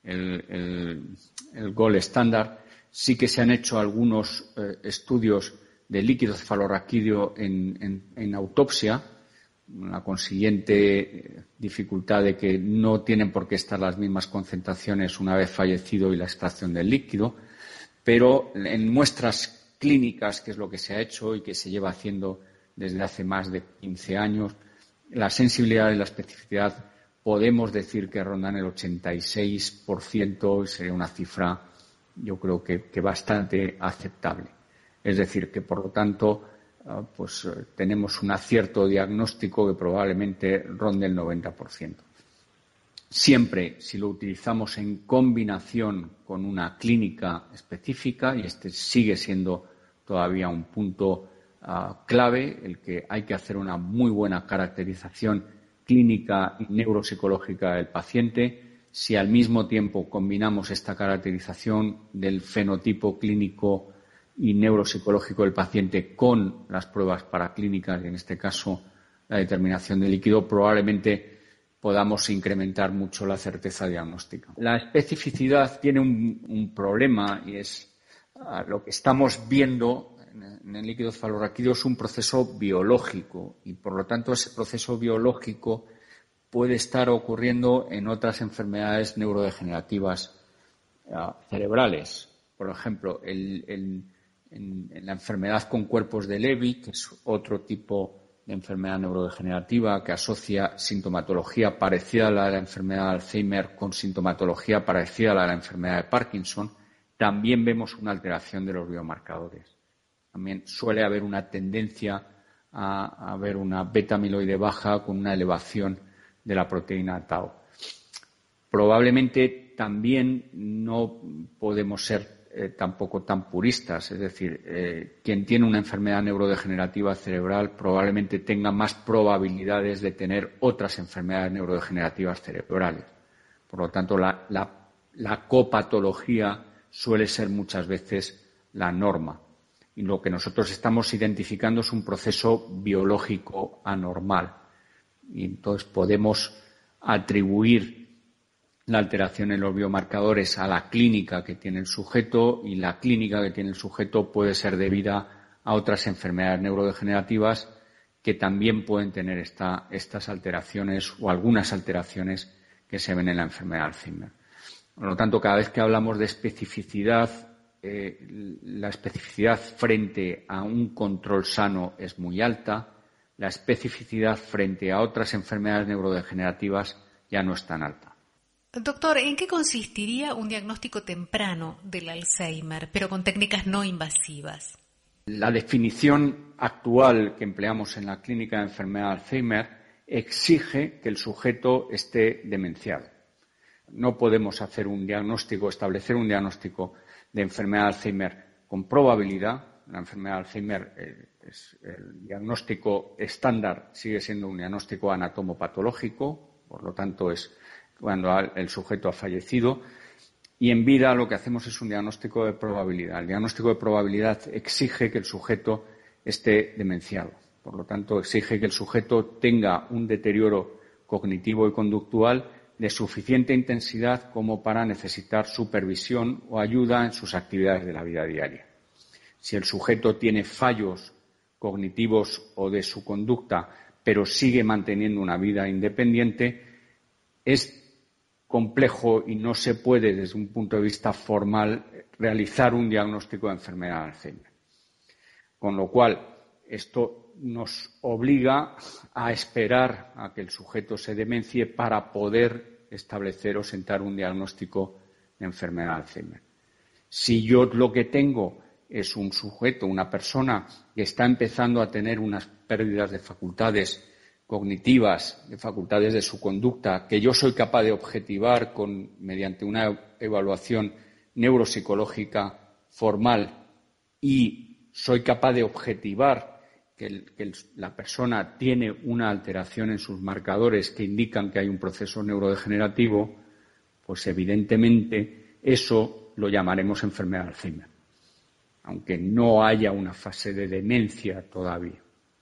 el gold estándar. Sí que se han hecho algunos estudios de líquido cefalorraquídeo en autopsia, la consiguiente dificultad de que no tienen por qué estar las mismas concentraciones una vez fallecido y la extracción del líquido, pero en muestras clínicas, que es lo que se ha hecho y que se lleva haciendo desde hace más de 15 años, la sensibilidad y la especificidad podemos decir que rondan el 86%, y sería una cifra, yo creo que bastante aceptable. Es decir, que por lo tanto tenemos un acierto diagnóstico que probablemente ronde el 90%. Siempre, si lo utilizamos en combinación con una clínica específica, y este sigue siendo todavía un punto clave, el que hay que hacer una muy buena caracterización clínica y neuropsicológica del paciente. Si al mismo tiempo combinamos esta caracterización del fenotipo clínico y neuropsicológico del paciente con las pruebas paraclínicas, y en este caso la determinación del líquido, probablemente podamos incrementar mucho la certeza diagnóstica. La especificidad tiene un problema, y es lo que estamos viendo en el líquido cefalorraquídeo es un proceso biológico, y por lo tanto ese proceso biológico puede estar ocurriendo en otras enfermedades neurodegenerativas cerebrales. Por ejemplo, en la enfermedad con cuerpos de Levy, que es otro tipo de enfermedad neurodegenerativa que asocia sintomatología parecida a la de la enfermedad de Alzheimer con sintomatología parecida a la de la enfermedad de Parkinson, también vemos una alteración de los biomarcadores. También suele haber una tendencia a haber una beta-amiloide baja con una elevación de la proteína tau. Probablemente también no podemos ser tampoco tan puristas, es decir, quien tiene una enfermedad neurodegenerativa cerebral probablemente tenga más probabilidades de tener otras enfermedades neurodegenerativas cerebrales. Por lo tanto, la copatología suele ser muchas veces la norma. Y lo que nosotros estamos identificando es un proceso biológico anormal. Y entonces podemos atribuir la alteración en los biomarcadores a la clínica que tiene el sujeto, y la clínica que tiene el sujeto puede ser debida a otras enfermedades neurodegenerativas que también pueden tener estas alteraciones o algunas alteraciones que se ven en la enfermedad de Alzheimer. Por lo tanto, cada vez que hablamos de especificidad, la especificidad frente a un control sano es muy alta, la especificidad frente a otras enfermedades neurodegenerativas ya no es tan alta. Doctor, ¿en qué consistiría un diagnóstico temprano del Alzheimer, pero con técnicas no invasivas? La definición actual que empleamos en la clínica de enfermedad de Alzheimer exige que el sujeto esté demenciado. No podemos hacer establecer un diagnóstico de enfermedad de Alzheimer con probabilidad. La enfermedad de Alzheimer, el diagnóstico estándar sigue siendo un diagnóstico anatomopatológico, por lo tanto es cuando el sujeto ha fallecido, y en vida lo que hacemos es un diagnóstico de probabilidad. El diagnóstico de probabilidad exige que el sujeto esté demenciado, por lo tanto exige que el sujeto tenga un deterioro cognitivo y conductual de suficiente intensidad como para necesitar supervisión o ayuda en sus actividades de la vida diaria. Si el sujeto tiene fallos cognitivos o de su conducta, pero sigue manteniendo una vida independiente, es complejo y no se puede, desde un punto de vista formal, realizar un diagnóstico de enfermedad de Alzheimer. Con lo cual, esto nos obliga a esperar a que el sujeto se demencie para poder establecer o sentar un diagnóstico de enfermedad de Alzheimer. Si yo lo que tengo es un sujeto, una persona que está empezando a tener unas pérdidas de facultades cognitivas, de facultades de su conducta, que yo soy capaz de objetivar mediante una evaluación neuropsicológica formal y soy capaz de objetivar que la persona tiene una alteración en sus marcadores que indican que hay un proceso neurodegenerativo, pues evidentemente eso lo llamaremos enfermedad de Alzheimer, aunque no haya una fase de demencia todavía.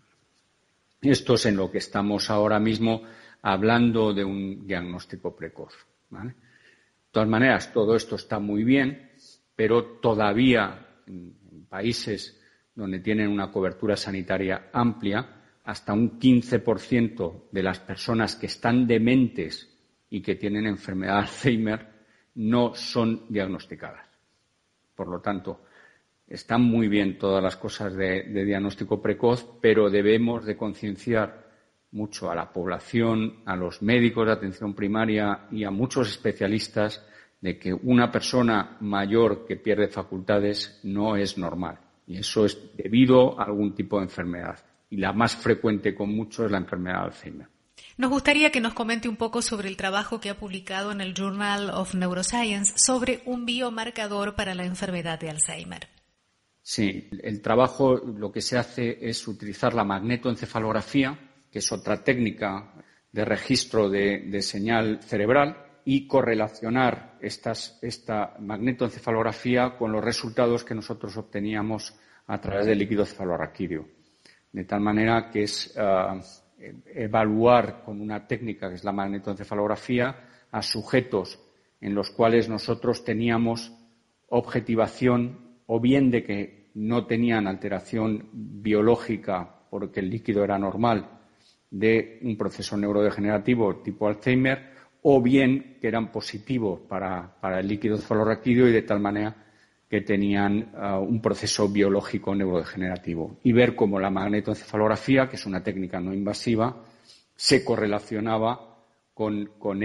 Esto es en lo que estamos ahora mismo hablando de un diagnóstico precoz, ¿vale? De todas maneras, todo esto está muy bien, pero todavía en países donde tienen una cobertura sanitaria amplia, hasta un 15% de las personas que están dementes y que tienen enfermedad de Alzheimer no son diagnosticadas. Por lo tanto, están muy bien todas las cosas de diagnóstico precoz, pero debemos de concienciar mucho a la población, a los médicos de atención primaria y a muchos especialistas de que una persona mayor que pierde facultades no es normal. Y eso es debido a algún tipo de enfermedad. Y la más frecuente con mucho es la enfermedad de Alzheimer. Nos gustaría que nos comente un poco sobre el trabajo que ha publicado en el Journal of Neuroscience sobre un biomarcador para la enfermedad de Alzheimer. Sí, el trabajo lo que se hace es utilizar la magnetoencefalografía, que es otra técnica de registro de señal cerebral, y correlacionar esta magnetoencefalografía con los resultados que nosotros obteníamos a través del líquido cefalorraquídeo. De tal manera que es evaluar con una técnica que es la magnetoencefalografía a sujetos en los cuales nosotros teníamos objetivación o bien de que no tenían alteración biológica porque el líquido era normal de un proceso neurodegenerativo tipo Alzheimer, o bien que eran positivos para el líquido cefalorraquídeo y de tal manera que tenían un proceso biológico neurodegenerativo. Y ver cómo la magnetoencefalografía, que es una técnica no invasiva, se correlacionaba con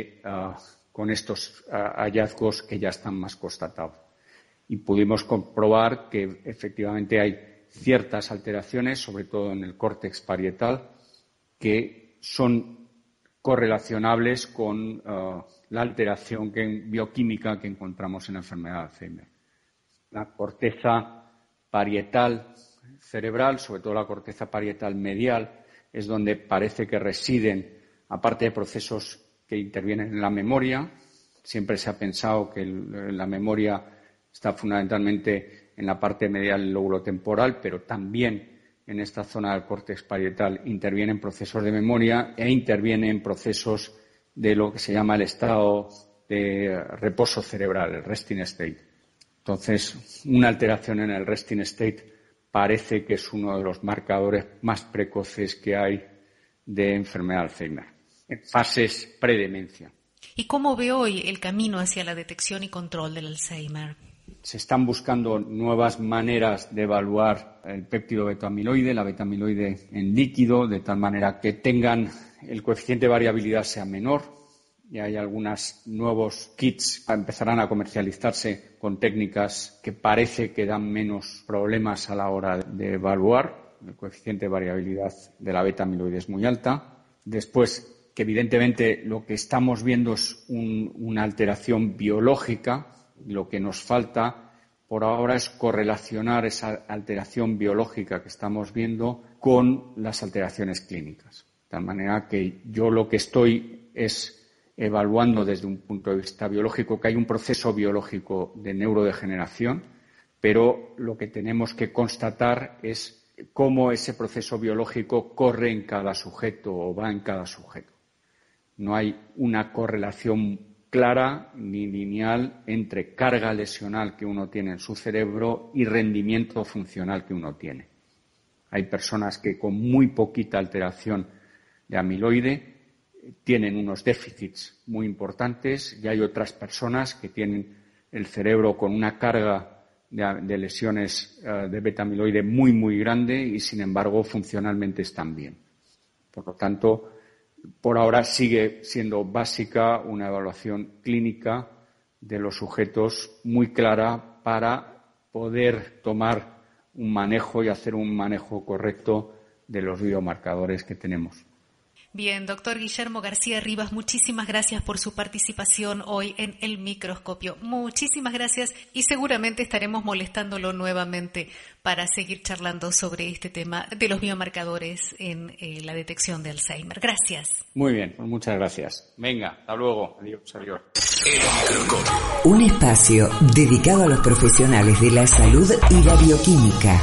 estos hallazgos que ya están más constatados. Y pudimos comprobar que efectivamente hay ciertas alteraciones, sobre todo en el córtex parietal, que son correlacionables con la alteración bioquímica que encontramos en la enfermedad de Alzheimer. La corteza parietal cerebral, sobre todo la corteza parietal medial, es donde parece que residen, aparte de procesos que intervienen en la memoria. Siempre se ha pensado que la memoria está fundamentalmente en la parte medial del lóbulo temporal, pero también en esta zona del córtex parietal intervienen procesos de memoria e intervienen procesos de lo que se llama el estado de reposo cerebral, el resting state. Entonces, una alteración en el resting state parece que es uno de los marcadores más precoces que hay de enfermedad de Alzheimer, en fases predemencia. ¿Y cómo ve hoy el camino hacia la detección y control del Alzheimer? Se están buscando nuevas maneras de evaluar el péptido beta-amiloide, la beta-amiloide en líquido, de tal manera que el coeficiente de variabilidad sea menor. Y hay algunos nuevos kits que empezarán a comercializarse con técnicas que parece que dan menos problemas a la hora de evaluar. El coeficiente de variabilidad de la beta-amiloide es muy alta. Después, que evidentemente lo que estamos viendo es una alteración biológica. Lo que nos falta por ahora es correlacionar esa alteración biológica que estamos viendo con las alteraciones clínicas. De tal manera que yo lo que estoy es evaluando desde un punto de vista biológico que hay un proceso biológico de neurodegeneración, pero lo que tenemos que constatar es cómo ese proceso biológico corre en cada sujeto o va en cada sujeto. No hay una correlación clara ni lineal entre carga lesional que uno tiene en su cerebro y rendimiento funcional que uno tiene. Hay personas que con muy poquita alteración de amiloide tienen unos déficits muy importantes y hay otras personas que tienen el cerebro con una carga de lesiones de beta-amiloide muy, muy grande y, sin embargo, funcionalmente están bien. Por lo tanto, por ahora sigue siendo básica una evaluación clínica de los sujetos muy clara para poder tomar un manejo y hacer un manejo correcto de los biomarcadores que tenemos. Bien, doctor Guillermo García Rivas, muchísimas gracias por su participación hoy en El Microscopio. Muchísimas gracias y seguramente estaremos molestándolo nuevamente para seguir charlando sobre este tema de los biomarcadores en la detección de Alzheimer. Gracias. Muy bien, pues muchas gracias. Venga, hasta luego. Adiós, adiós. El Microscopio. Un espacio dedicado a los profesionales de la salud y la bioquímica.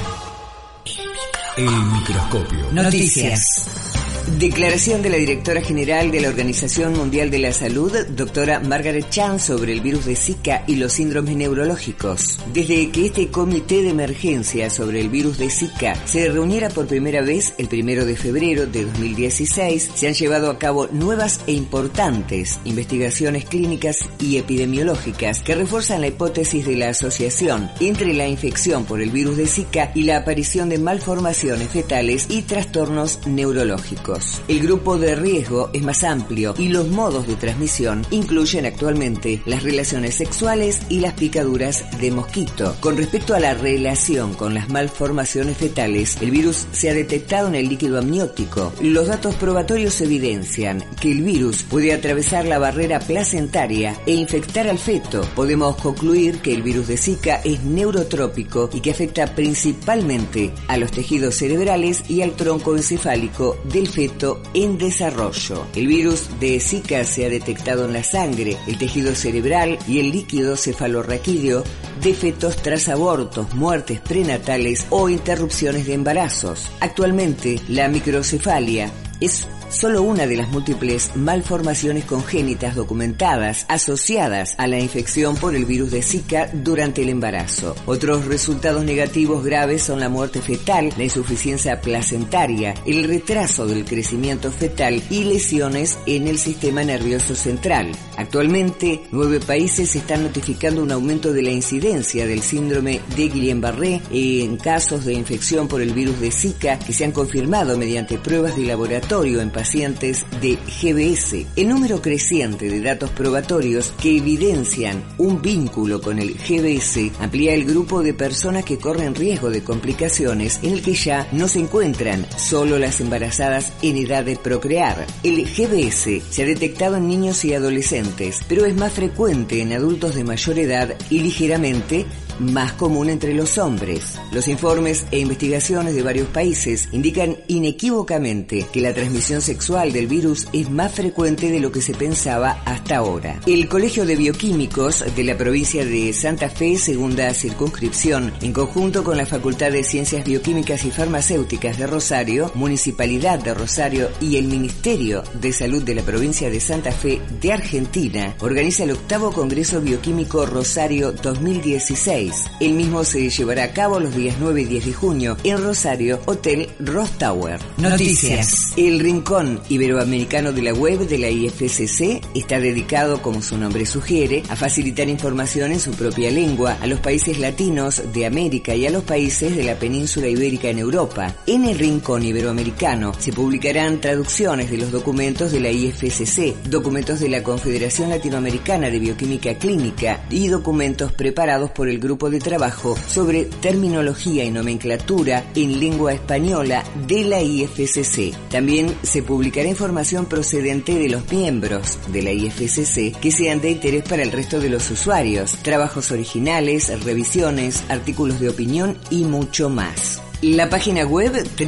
El Microscopio. Noticias. Declaración de la directora general de la Organización Mundial de la Salud, doctora Margaret Chan, sobre el virus de Zika y los síndromes neurológicos. Desde que este comité de emergencia sobre el virus de Zika se reuniera por primera vez el 1 de febrero de 2016, se han llevado a cabo nuevas e importantes investigaciones clínicas y epidemiológicas que refuerzan la hipótesis de la asociación entre la infección por el virus de Zika y la aparición de malformaciones fetales y trastornos neurológicos. El grupo de riesgo es más amplio y los modos de transmisión incluyen actualmente las relaciones sexuales y las picaduras de mosquito. Con respecto a la relación con las malformaciones fetales, el virus se ha detectado en el líquido amniótico. Los datos probatorios evidencian que el virus puede atravesar la barrera placentaria e infectar al feto. Podemos concluir que el virus de Zika es neurotrópico y que afecta principalmente a los tejidos cerebrales y al tronco encefálico del feto en desarrollo. El virus de Zika se ha detectado en la sangre, el tejido cerebral y el líquido cefalorraquídeo de fetos tras abortos, muertes prenatales o interrupciones de embarazos. Actualmente, la microcefalia es solo una de las múltiples malformaciones congénitas documentadas asociadas a la infección por el virus de Zika durante el embarazo. Otros resultados negativos graves son la muerte fetal, la insuficiencia placentaria, el retraso del crecimiento fetal y lesiones en el sistema nervioso central. Actualmente, 9 países están notificando un aumento de la incidencia del síndrome de Guillain-Barré en casos de infección por el virus de Zika que se han confirmado mediante pruebas de laboratorio en pacientes de GBS. El número creciente de datos probatorios que evidencian un vínculo con el GBS amplía el grupo de personas que corren riesgo de complicaciones en el que ya no se encuentran solo las embarazadas en edad de procrear. El GBS se ha detectado en niños y adolescentes, pero es más frecuente en adultos de mayor edad y ligeramente más común entre los hombres. Los informes e investigaciones de varios países indican inequívocamente que la transmisión sexual del virus es más frecuente de lo que se pensaba hasta ahora. El Colegio de Bioquímicos de la provincia de Santa Fe, segunda circunscripción, en conjunto con la Facultad de Ciencias Bioquímicas y Farmacéuticas de Rosario, Municipalidad de Rosario y el Ministerio de Salud de la provincia de Santa Fe de Argentina, organiza el 8º Congreso Bioquímico Rosario 2016. El mismo se llevará a cabo los días 9 y 10 de junio en Rosario, Hotel Ross Tower. Noticias. El Rincón Iberoamericano de la Web de la IFCC está dedicado, como su nombre sugiere, a facilitar información en su propia lengua a los países latinos de América y a los países de la península ibérica en Europa. En el Rincón Iberoamericano se publicarán traducciones de los documentos de la IFCC, documentos de la Confederación Latinoamericana de Bioquímica Clínica y documentos preparados por el Grupo de Trabajo sobre Terminología y Nomenclatura en Lengua Española de la IFCC. También se publicará información procedente de los miembros de la IFCC que sean de interés para el resto de los usuarios, trabajos originales, revisiones, artículos de opinión y mucho más. La página web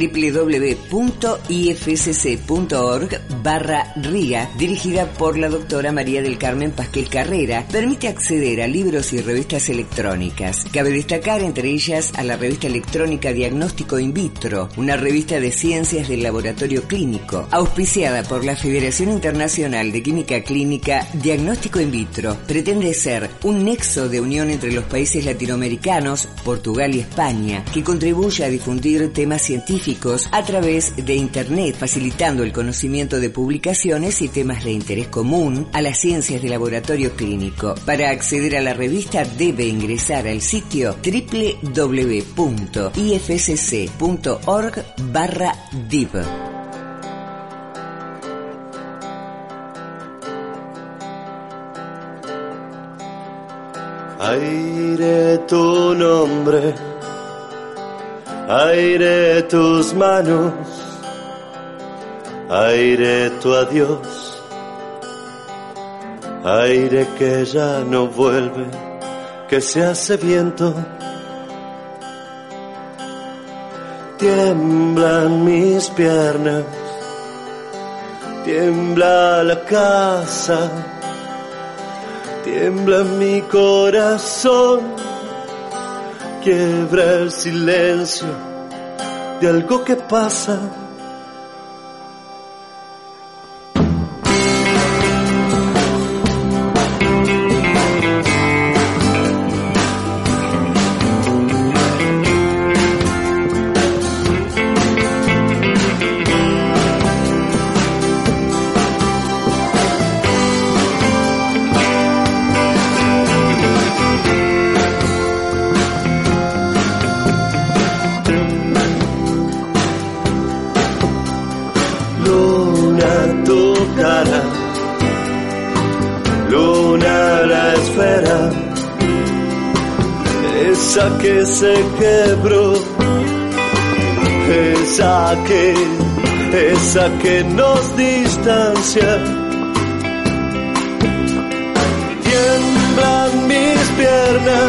www.ifcc.org/RIA, dirigida por la doctora María del Carmen Pasquel Carrera, permite acceder a libros y revistas electrónicas. Cabe destacar entre ellas a la revista electrónica Diagnóstico In Vitro, una revista de ciencias del laboratorio clínico, auspiciada por la Federación Internacional de Química Clínica. Diagnóstico In Vitro pretende ser un nexo de unión entre los países latinoamericanos, Portugal y España, que contribuye a difundir difundir temas científicos a través de Internet, facilitando el conocimiento de publicaciones y temas de interés común a las ciencias de laboratorio clínico. Para acceder a la revista debe ingresar al sitio www.ifcc.org/div. Aire tu nombre, aire tus manos, aire tu adiós, aire que ya no vuelve, que se hace viento. Tiemblan mis piernas, tiembla la casa, tiembla mi corazón, quiebra el silencio de algo que pasa. Esa que se quebró, esa que nos distancia. Tiemblan mis piernas,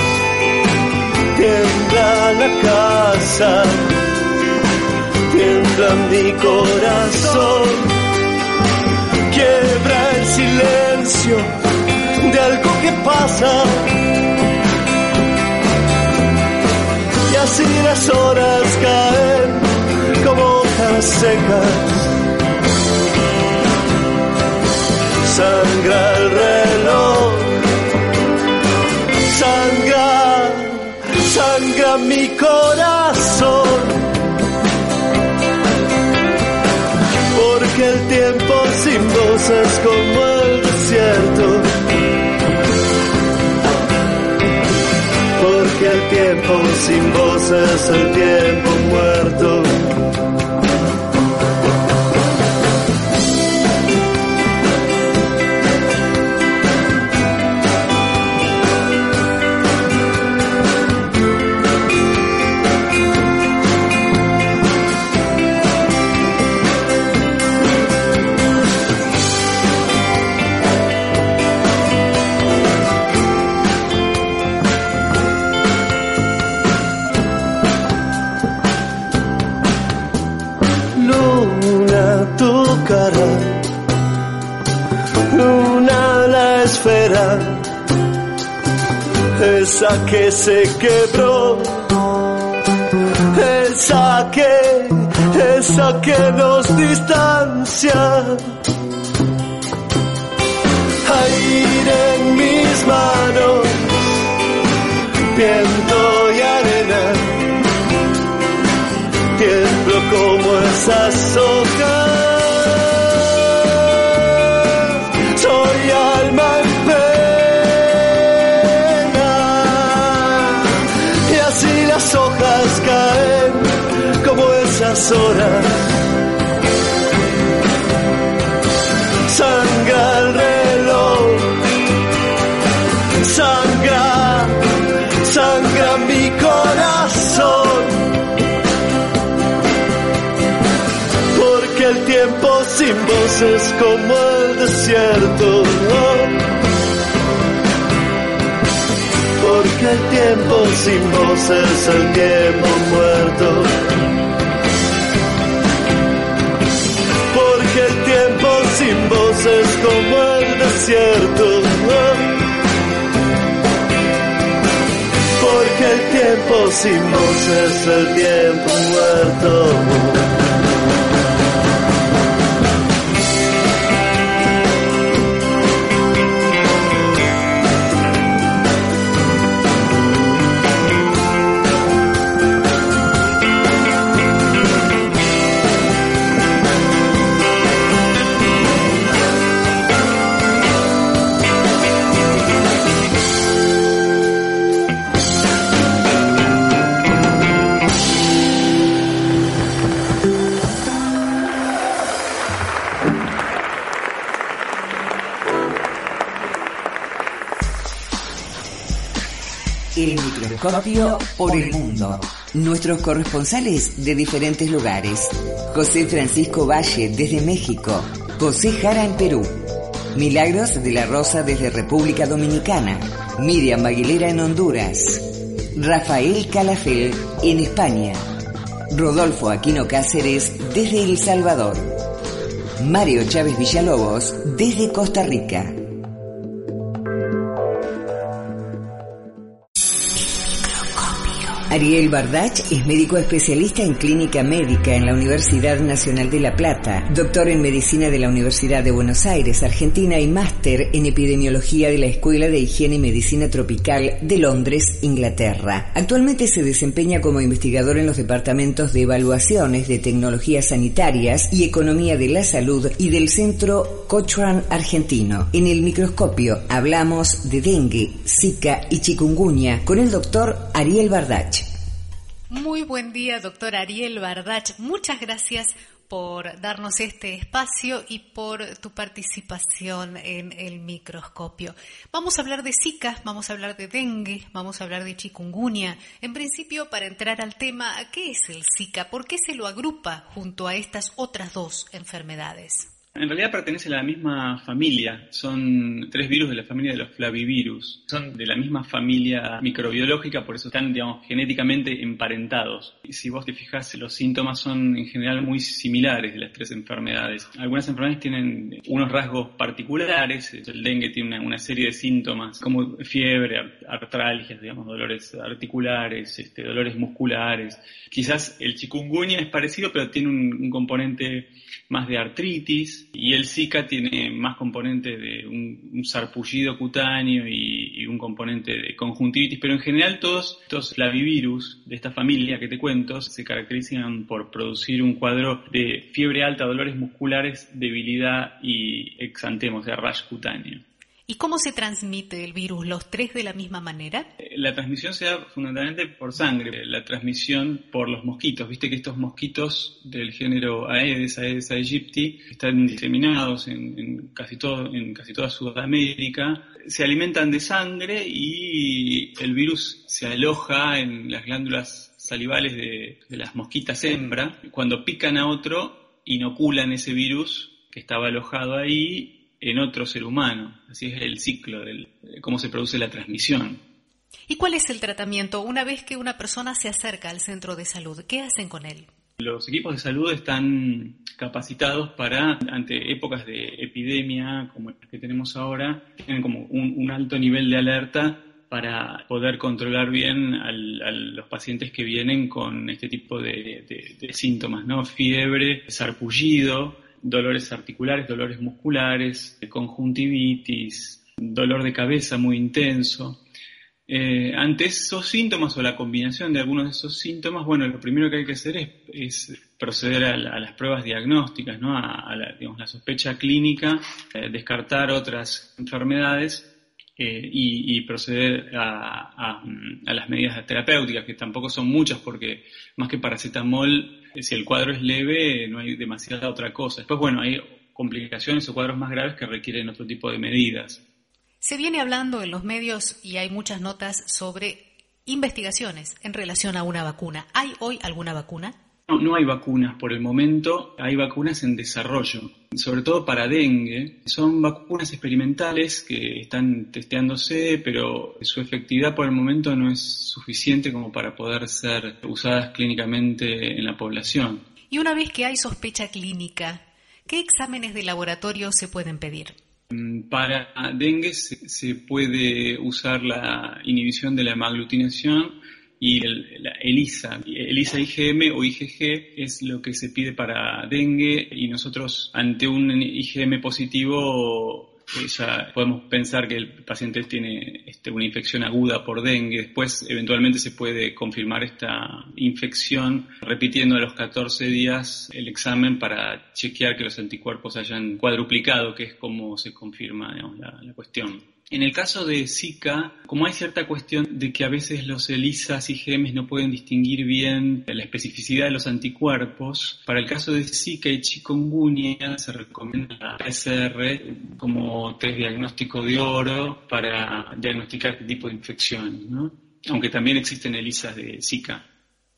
tiembla la casa, tiembla mi corazón, quiebra el silencio de algo que pasa. Y así las horas caen como hojas secas. Sangra el reloj, sangra mi corazón. Porque el tiempo sin vos es como el desierto. Porque el tiempo sin vos es el tiempo muerto. Luna la esfera, esa que se quebró, esa que nos distancia. Aire en mis manos, viento y arena, tiemblo como esas hojas. Soy alma en pena, y así las hojas caen como esas horas. Sangra el reloj, sangra mi corazón. Porque el tiempo sin vos es como el desierto. Porque el tiempo sin vos es el tiempo muerto. Porque el tiempo sin vos es como el desierto. Porque el tiempo sin vos es el tiempo muerto. El microscopio por el mundo. Nuestros corresponsales de diferentes lugares. José Francisco Valle desde México. José Jara en Perú. Milagros de la Rosa desde República Dominicana. Miriam Aguilera en Honduras. Rafael Calafel en España. Rodolfo Aquino Cáceres desde El Salvador. Mario Chávez Villalobos desde Costa Rica. Ariel Bardach es médico especialista en clínica médica en la Universidad Nacional de La Plata, doctor en medicina de la Universidad de Buenos Aires, Argentina, y máster en epidemiología de la Escuela de Higiene y Medicina Tropical de Londres, Inglaterra. Actualmente se desempeña como investigador en los departamentos de evaluaciones de tecnologías sanitarias y economía de la salud y del Centro Cochrane argentino. En el microscopio hablamos de dengue, zika y chikungunya con el doctor Ariel Bardach. Muy buen día, doctor Ariel Bardach. Muchas gracias por darnos este espacio y por tu participación en el microscopio. Vamos a hablar de zika, vamos a hablar de dengue, vamos a hablar de chikungunya. En principio, para entrar al tema, ¿qué es el zika? ¿Por qué se lo agrupa junto a estas otras dos enfermedades? En realidad pertenece a la misma familia, son 3 virus de la familia de los flavivirus, son de la misma familia microbiológica, por eso están, genéticamente emparentados. Y si vos te fijas, los síntomas son en general muy similares de las 3 enfermedades. Algunas enfermedades tienen unos rasgos particulares, el dengue tiene una serie de síntomas como fiebre, artralgias, dolores articulares, dolores musculares. Quizás el chikungunya es parecido, pero tiene un componente más de artritis, y el zika tiene más componente de un sarpullido cutáneo y un componente de conjuntivitis, pero en general todos estos flavivirus de esta familia que te cuento se caracterizan por producir un cuadro de fiebre alta, dolores musculares, debilidad y exantema, o sea, rash cutáneo. ¿Y cómo se transmite el virus? ¿Los 3 de la misma manera? La transmisión se da fundamentalmente por sangre, la transmisión por los mosquitos. Viste que estos mosquitos del género Aedes aegypti están diseminados en casi toda Sudamérica. Se alimentan de sangre y el virus se aloja en las glándulas salivales de las mosquitas hembra. Cuando pican a otro, inoculan ese virus que estaba alojado ahí en otro ser humano. Así es el ciclo de cómo se produce la transmisión. ¿Y cuál es el tratamiento una vez que una persona se acerca al centro de salud? ¿Qué hacen con él? Los equipos de salud están capacitados para, ante épocas de epidemia como las que tenemos ahora, tienen como un alto nivel de alerta para poder controlar bien a los pacientes que vienen con este tipo de síntomas, ¿no? Fiebre, sarpullido, dolores articulares, dolores musculares, conjuntivitis, dolor de cabeza muy intenso. Ante esos síntomas o la combinación de algunos de esos síntomas, lo primero que hay que hacer es proceder a las pruebas diagnósticas, ¿no? a la sospecha clínica, descartar otras enfermedades y proceder a las medidas terapéuticas, que tampoco son muchas porque más que paracetamol, si el cuadro es leve, no hay demasiada otra cosa. Después, hay complicaciones o cuadros más graves que requieren otro tipo de medidas. Se viene hablando en los medios y hay muchas notas sobre investigaciones en relación a una vacuna. ¿Hay hoy alguna vacuna? No hay vacunas por el momento, hay vacunas en desarrollo, sobre todo para dengue. Son vacunas experimentales que están testeándose, pero su efectividad por el momento no es suficiente como para poder ser usadas clínicamente en la población. Y una vez que hay sospecha clínica, ¿qué exámenes de laboratorio se pueden pedir? Para dengue se puede usar la inhibición de la hemaglutinación y la ELISA IgM o IgG es lo que se pide para dengue, y nosotros ante un IgM positivo ya podemos pensar que el paciente tiene una infección aguda por dengue. Después eventualmente se puede confirmar esta infección repitiendo a los 14 días el examen para chequear que los anticuerpos hayan cuadruplicado, que es como se confirma, la cuestión. En el caso de Zika, como hay cierta cuestión de que a veces los ELISAs y IgM no pueden distinguir bien la especificidad de los anticuerpos, para el caso de Zika y chikungunya se recomienda la PCR como test diagnóstico de oro para diagnosticar este tipo de infecciones, ¿no? aunque también existen ELISAs de Zika.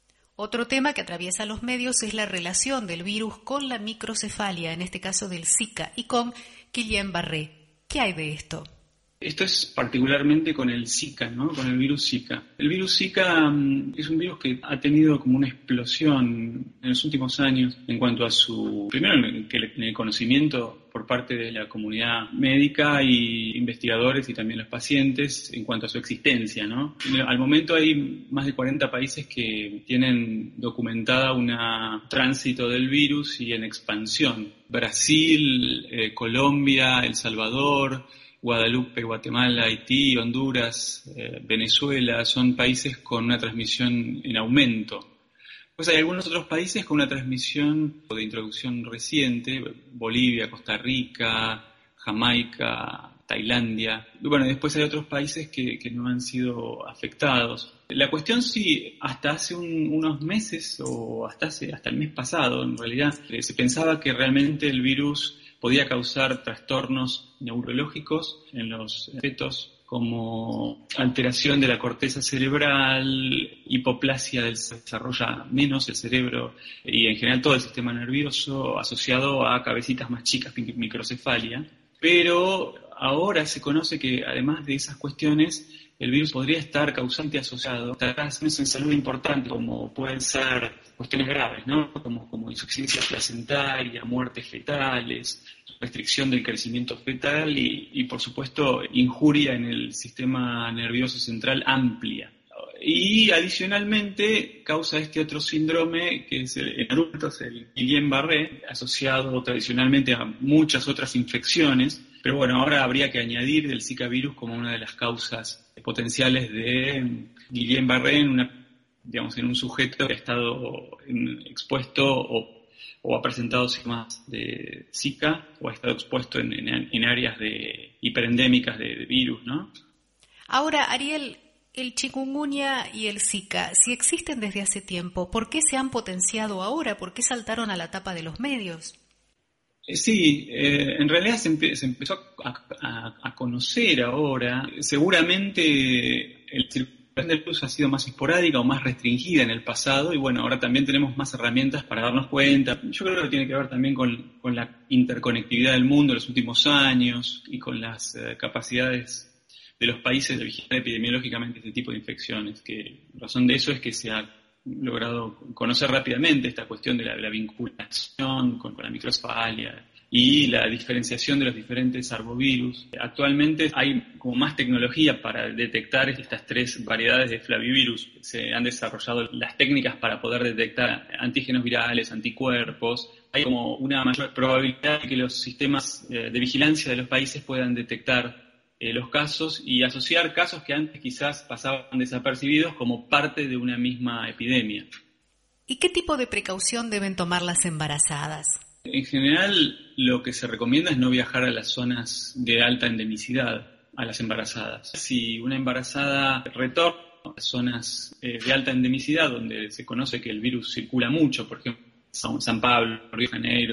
Otro tema que atraviesa los medios es la relación del virus con la microcefalia, en este caso del Zika, y con Guillain-Barré. ¿Qué hay de esto? Esto es particularmente con el Zika, ¿no? Con el virus Zika. El virus Zika es un virus que ha tenido como una explosión en los últimos años en cuanto a primero en el conocimiento por parte de la comunidad médica y investigadores y también los pacientes en cuanto a su existencia, ¿no? Al momento hay más de 40 países que tienen documentada un tránsito del virus y en expansión. Brasil, Colombia, El Salvador, Guadalupe, Guatemala, Haití, Honduras, Venezuela, son países con una transmisión en aumento. Pues hay algunos otros países con una transmisión de introducción reciente, Bolivia, Costa Rica, Jamaica, Tailandia. Y bueno, después hay otros países que no han sido afectados. La cuestión sí, hasta hace unos meses o hasta el mes pasado, en realidad, se pensaba que realmente el virus podía causar trastornos neurológicos en los fetos como alteración de la corteza cerebral, hipoplasia se desarrolla menos el cerebro y en general todo el sistema nervioso asociado a cabecitas más chicas, microcefalia. Pero ahora se conoce que además de esas cuestiones, el virus podría estar causante asociado a trastornos en salud importantes, como pueden ser cuestiones graves, ¿no? Como insuficiencia placentaria, muertes fetales, restricción del crecimiento fetal y por supuesto, injuria en el sistema nervioso central amplia. Y adicionalmente causa este otro síndrome que es en adultos, el Guillain-Barré, asociado tradicionalmente a muchas otras infecciones. Pero bueno, ahora habría que añadir el Zika virus como una de las causas potenciales de Guillain-Barré en un sujeto que ha estado expuesto o ha presentado síntomas de Zika o ha estado expuesto en áreas hiperendémicas de virus, ¿no? Ahora, Ariel, el chikungunya y el Zika, si existen desde hace tiempo, ¿por qué se han potenciado ahora? ¿Por qué saltaron a la tapa de los medios? Sí, en realidad se empezó a conocer ahora. Seguramente el circulación del virus ha sido más esporádica o más restringida en el pasado y bueno, ahora también tenemos más herramientas para darnos cuenta. Yo creo que tiene que ver también con la interconectividad del mundo en los últimos años y con las capacidades de los países de vigilar epidemiológicamente este tipo de infecciones, que la razón de eso es que se ha logrado conocer rápidamente esta cuestión de la vinculación con la microcefalia y la diferenciación de los diferentes arbovirus. Actualmente hay como más tecnología para detectar estas tres variedades de flavivirus. Se han desarrollado las técnicas para poder detectar antígenos virales, anticuerpos. Hay como una mayor probabilidad de que los sistemas de vigilancia de los países puedan detectar los casos y asociar casos que antes quizás pasaban desapercibidos como parte de una misma epidemia. ¿Y qué tipo de precaución deben tomar las embarazadas? En general, lo que se recomienda es no viajar a las zonas de alta endemicidad a las embarazadas. Si una embarazada retorna a las zonas de alta endemicidad, donde se conoce que el virus circula mucho, por ejemplo, San Pablo, Río de Janeiro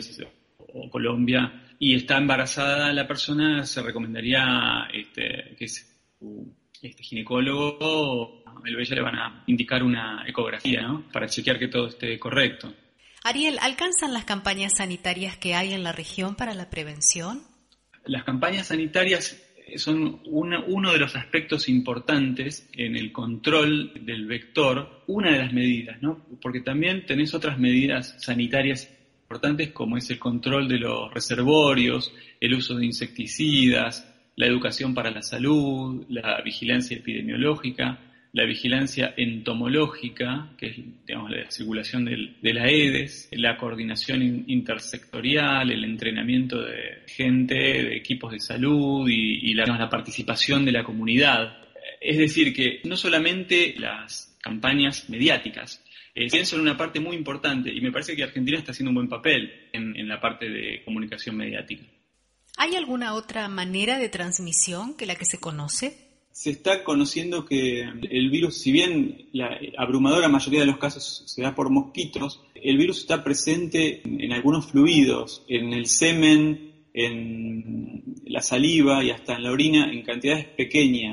o Colombia, y está embarazada la persona, se recomendaría que su ginecólogo o el ella le van a indicar una ecografía, ¿no? Para chequear que todo esté correcto. Ariel, ¿alcanzan las campañas sanitarias que hay en la región para la prevención? Las campañas sanitarias son uno de los aspectos importantes en el control del vector, una de las medidas, ¿no? Porque también tenés otras medidas sanitarias importantes como es el control de los reservorios, el uso de insecticidas, la educación para la salud, la vigilancia epidemiológica, la vigilancia entomológica, que es, digamos, la circulación de la Aedes, la coordinación intersectorial, el entrenamiento de gente, de equipos de salud y la participación de la comunidad. Es decir, que no solamente las campañas mediáticas, son una parte muy importante y me parece que Argentina está haciendo un buen papel en la parte de comunicación mediática. ¿Hay alguna otra manera de transmisión que la que se conoce? Se está conociendo que el virus, si bien la abrumadora mayoría de los casos se da por mosquitos, el virus está presente en algunos fluidos, en el semen, en la saliva y hasta en la orina en cantidades pequeñas.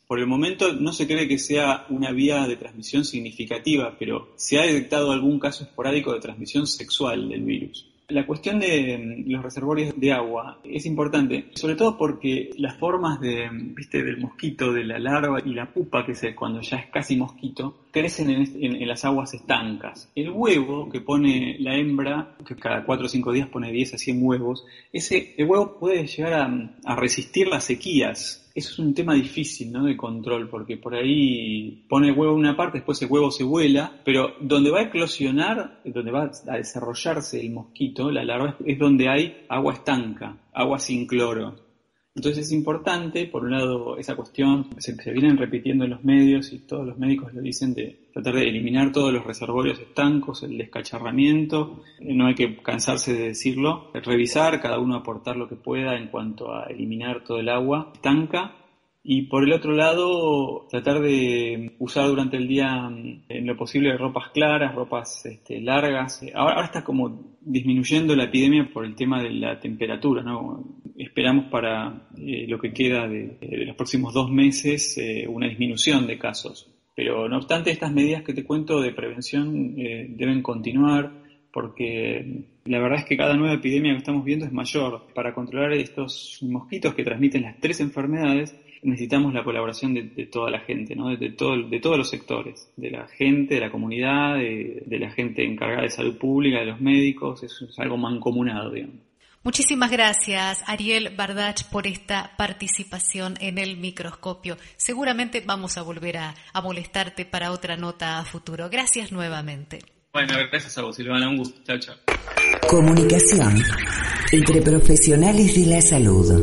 Por el momento no se cree que sea una vía de transmisión significativa, pero se ha detectado algún caso esporádico de transmisión sexual del virus. La cuestión de los reservorios de agua es importante, sobre todo porque las formas del mosquito, de la larva y la pupa, que es cuando ya es casi mosquito, crecen en las aguas estancas. El huevo que pone la hembra, que cada 4 o 5 días pone 10 a 100 huevos, el huevo puede llegar a resistir las sequías. Eso es un tema difícil, ¿no?, de control, porque por ahí pone el huevo en una parte, después el huevo se vuela, pero donde va a eclosionar, donde va a desarrollarse el mosquito, la larva, es donde hay agua estanca, agua sin cloro. Entonces es importante, por un lado, esa cuestión se vienen repitiendo en los medios y todos los médicos lo dicen, de tratar de eliminar todos los reservorios estancos, el descacharramiento, no hay que cansarse de decirlo, revisar, cada uno aportar lo que pueda en cuanto a eliminar todo el agua estanca. Y por el otro lado, tratar de usar durante el día en lo posible ropas claras, ropas largas. Ahora está como disminuyendo la epidemia por el tema de la temperatura, ¿no? Esperamos para lo que queda de los próximos 2 meses una disminución de casos. Pero no obstante, estas medidas que te cuento de prevención deben continuar, porque la verdad es que cada nueva epidemia que estamos viendo es mayor. Para controlar estos mosquitos que transmiten las 3 enfermedades, necesitamos la colaboración de toda la gente, ¿no? De todos los sectores, de la gente, de la comunidad, de la gente encargada de salud pública, de los médicos. Eso es algo mancomunado, digamos. Muchísimas gracias, Ariel Bardach, por esta participación en el microscopio. Seguramente vamos a volver a molestarte para otra nota a futuro. Gracias nuevamente. Bueno, gracias a vos, Silvana. Un gusto. Chao, chao. Comunicación entre profesionales de la salud.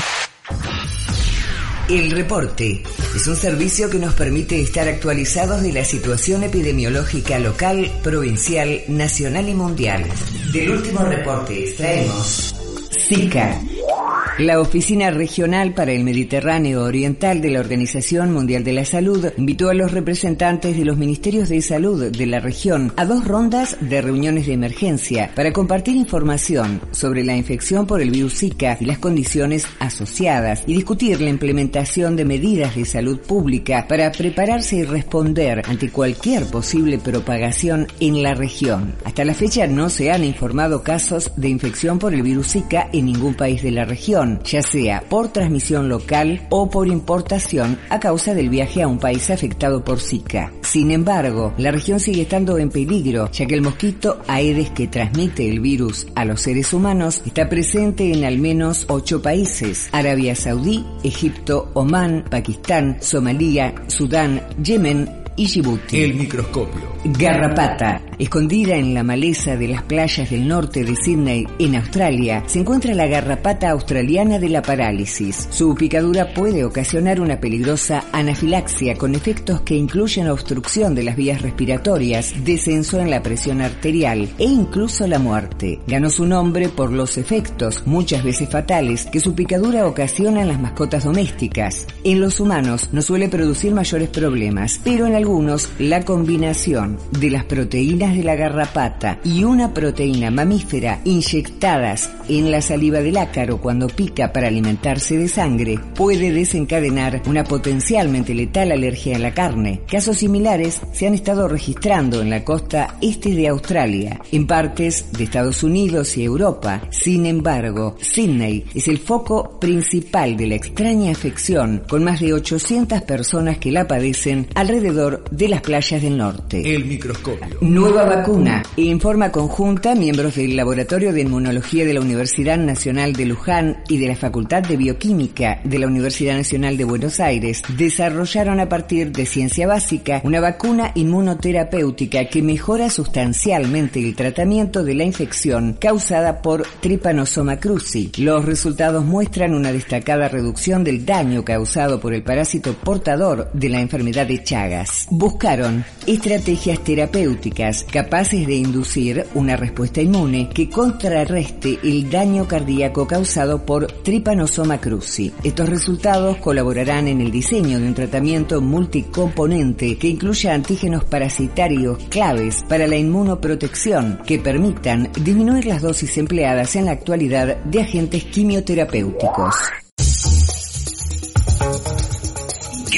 El reporte es un servicio que nos permite estar actualizados de la situación epidemiológica local, provincial, nacional y mundial. Del último reporte extraemos Zika. La Oficina Regional para el Mediterráneo Oriental de la Organización Mundial de la Salud invitó a los representantes de los ministerios de salud de la región a 2 rondas de reuniones de emergencia para compartir información sobre la infección por el virus Zika y las condiciones asociadas y discutir la implementación de medidas de salud pública para prepararse y responder ante cualquier posible propagación en la región. Hasta la fecha no se han informado casos de infección por el virus Zika en ningún país de la región, ya sea por transmisión local o por importación a causa del viaje a un país afectado por Zika. Sin embargo, la región sigue estando en peligro, ya que el mosquito Aedes que transmite el virus a los seres humanos está presente en al menos 8 países: Arabia Saudí, Egipto, Omán, Pakistán, Somalia, Sudán, Yemen y Djibouti. El microscopio. Garrapata. Escondida en la maleza de las playas del norte de Sydney, en Australia, se encuentra la garrapata australiana de la parálisis. Su picadura puede ocasionar una peligrosa anafilaxia con efectos que incluyen obstrucción de las vías respiratorias, descenso en la presión arterial e incluso la muerte. Ganó su nombre por los efectos, muchas veces fatales, que su picadura ocasiona en las mascotas domésticas. En los humanos no suele producir mayores problemas, pero en algunos la combinación de las proteínas de la garrapata y una proteína mamífera inyectadas en la saliva del ácaro cuando pica para alimentarse de sangre puede desencadenar una potencialmente letal alergia a la carne. Casos similares se han estado registrando en la costa este de Australia, en partes de Estados Unidos y Europa. Sin embargo, Sydney es el foco principal de la extraña afección, con más de 800 personas que la padecen alrededor de las playas del norte. El microscopio. Nueva vacuna. En forma conjunta, miembros del Laboratorio de Inmunología de la Universidad Nacional de Luján y de la Facultad de Bioquímica de la Universidad Nacional de Buenos Aires desarrollaron a partir de ciencia básica una vacuna inmunoterapéutica que mejora sustancialmente el tratamiento de la infección causada por Trypanosoma cruzi. Los resultados muestran una destacada reducción del daño causado por el parásito portador de la enfermedad de Chagas. Buscaron estrategias terapéuticas capaces de inducir una respuesta inmune que contrarreste el daño cardíaco causado por Trypanosoma cruzi. Estos resultados colaborarán en el diseño de un tratamiento multicomponente que incluya antígenos parasitarios claves para la inmunoprotección que permitan disminuir las dosis empleadas en la actualidad de agentes quimioterapéuticos.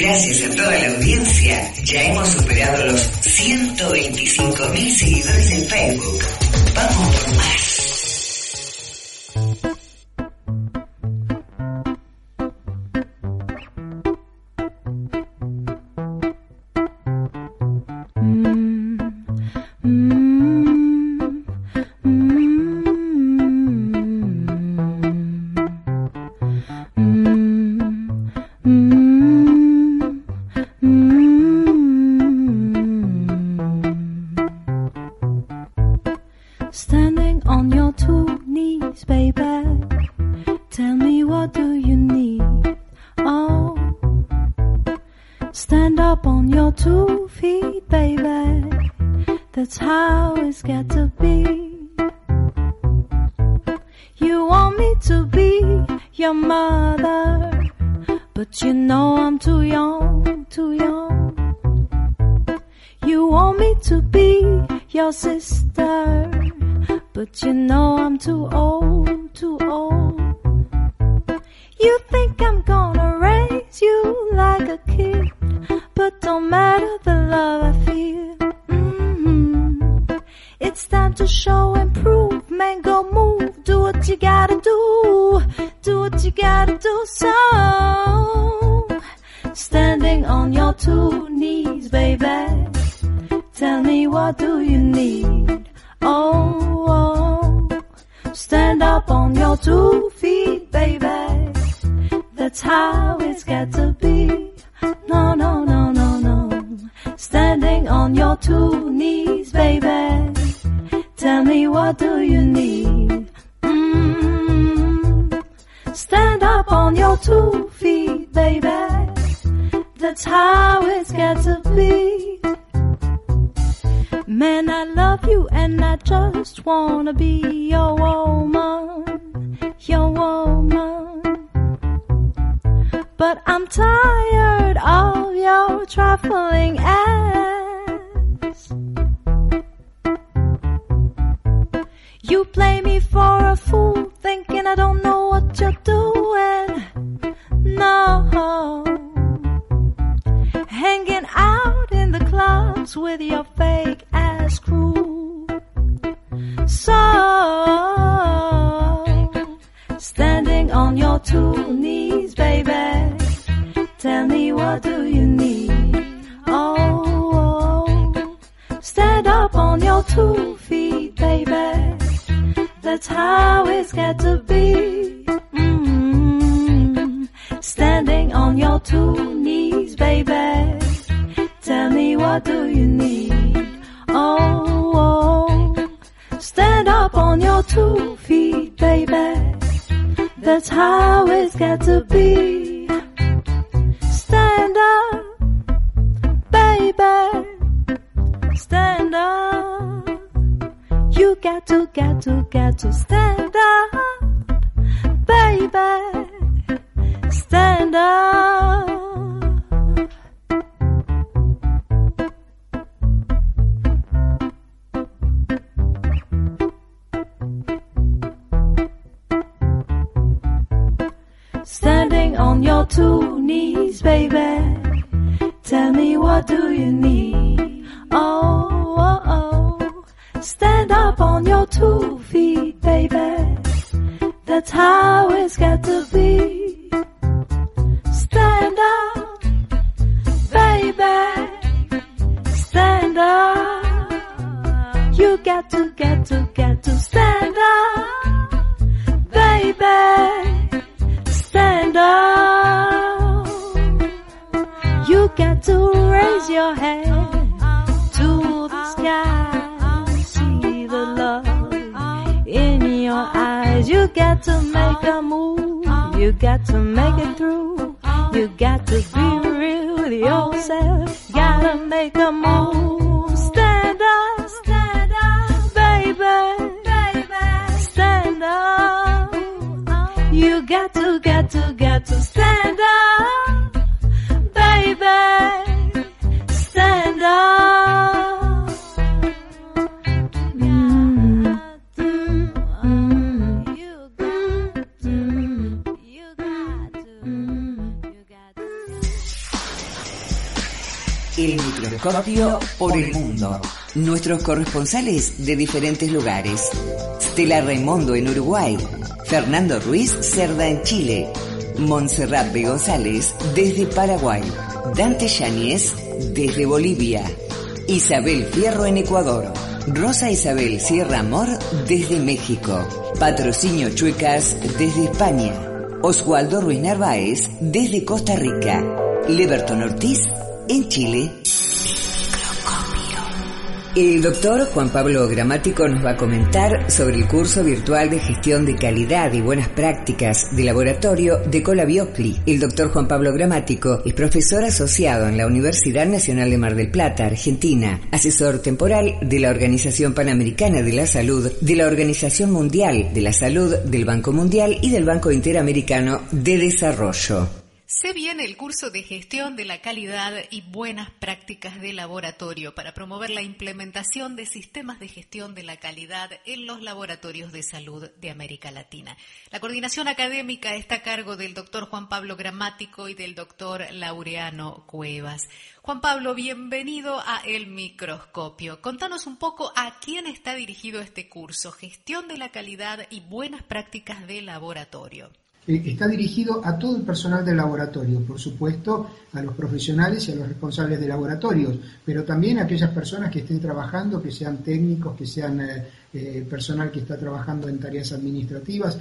Gracias a toda la audiencia, ya hemos superado los 125.000 seguidores en Facebook. Vamos por más. Standing on your two knees, baby. Tell me, what do you need? Oh, oh, oh. Stand up on your 2 feet, baby. That's how it's got to be. Stand up, baby. Stand up. You got to stand up, baby. Stand up. You got to raise your head to the sky. See the love in your eyes. You got to make a move. You got to make it through. You got to be real with yourself. Gotta make a move. Stand up, baby. Stand up. You got to stand up, baby. Stand up. El microscopio por el mundo. Nuestros corresponsales de diferentes lugares. Stella Raimondo en Uruguay. Fernando Ruiz Cerda en Chile. Montserrat B. González desde Paraguay. Dante Yáñez desde Bolivia. Isabel Fierro en Ecuador. Rosa Isabel Sierra Amor desde México. Patrocinio Chuecas desde España. Oswaldo Ruiz Narváez desde Costa Rica. Leberton Ortiz en Chile. El doctor Juan Pablo Gramático nos va a comentar sobre el curso virtual de gestión de calidad y buenas prácticas de laboratorio de Colabiocli. El doctor Juan Pablo Gramático es profesor asociado en la Universidad Nacional de Mar del Plata, Argentina, asesor temporal de la Organización Panamericana de la Salud, de la Organización Mundial de la Salud, del Banco Mundial y del Banco Interamericano de Desarrollo. Se viene el curso de gestión de la calidad y buenas prácticas de laboratorio para promover la implementación de sistemas de gestión de la calidad en los laboratorios de salud de América Latina. La coordinación académica está a cargo del doctor Juan Pablo Gramático y del doctor Laureano Cuevas. Juan Pablo, bienvenido a El Microscopio. Contanos un poco a quién está dirigido este curso, gestión de la calidad y buenas prácticas de laboratorio. Está dirigido a todo el personal del laboratorio, por supuesto, a los profesionales y a los responsables de laboratorios, pero también a aquellas personas que estén trabajando, que sean técnicos, que sean personal que está trabajando en tareas administrativas.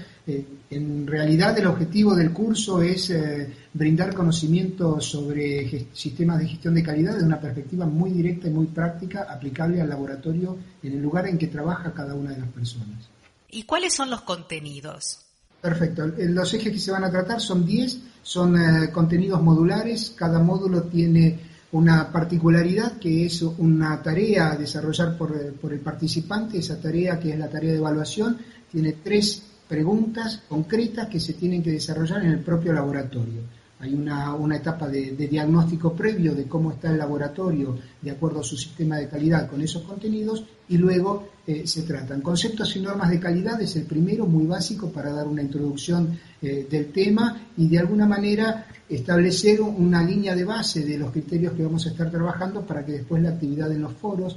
En realidad el objetivo del curso es brindar conocimiento sobre sistemas de gestión de calidad de una perspectiva muy directa y muy práctica, aplicable al laboratorio en el lugar en que trabaja cada una de las personas. ¿Y cuáles son los contenidos? Perfecto. Los ejes que se van a tratar son 10, son contenidos modulares. Cada módulo tiene una particularidad que es una tarea a desarrollar por el participante. Esa tarea, que es la tarea de evaluación, tiene 3 preguntas concretas que se tienen que desarrollar en el propio laboratorio. Hay una etapa de diagnóstico previo de cómo está el laboratorio de acuerdo a su sistema de calidad con esos contenidos, y luego se tratan. Conceptos y normas de calidad es el primero, muy básico, para dar una introducción del tema y de alguna manera establecer una línea de base de los criterios que vamos a estar trabajando para que después la actividad en los foros,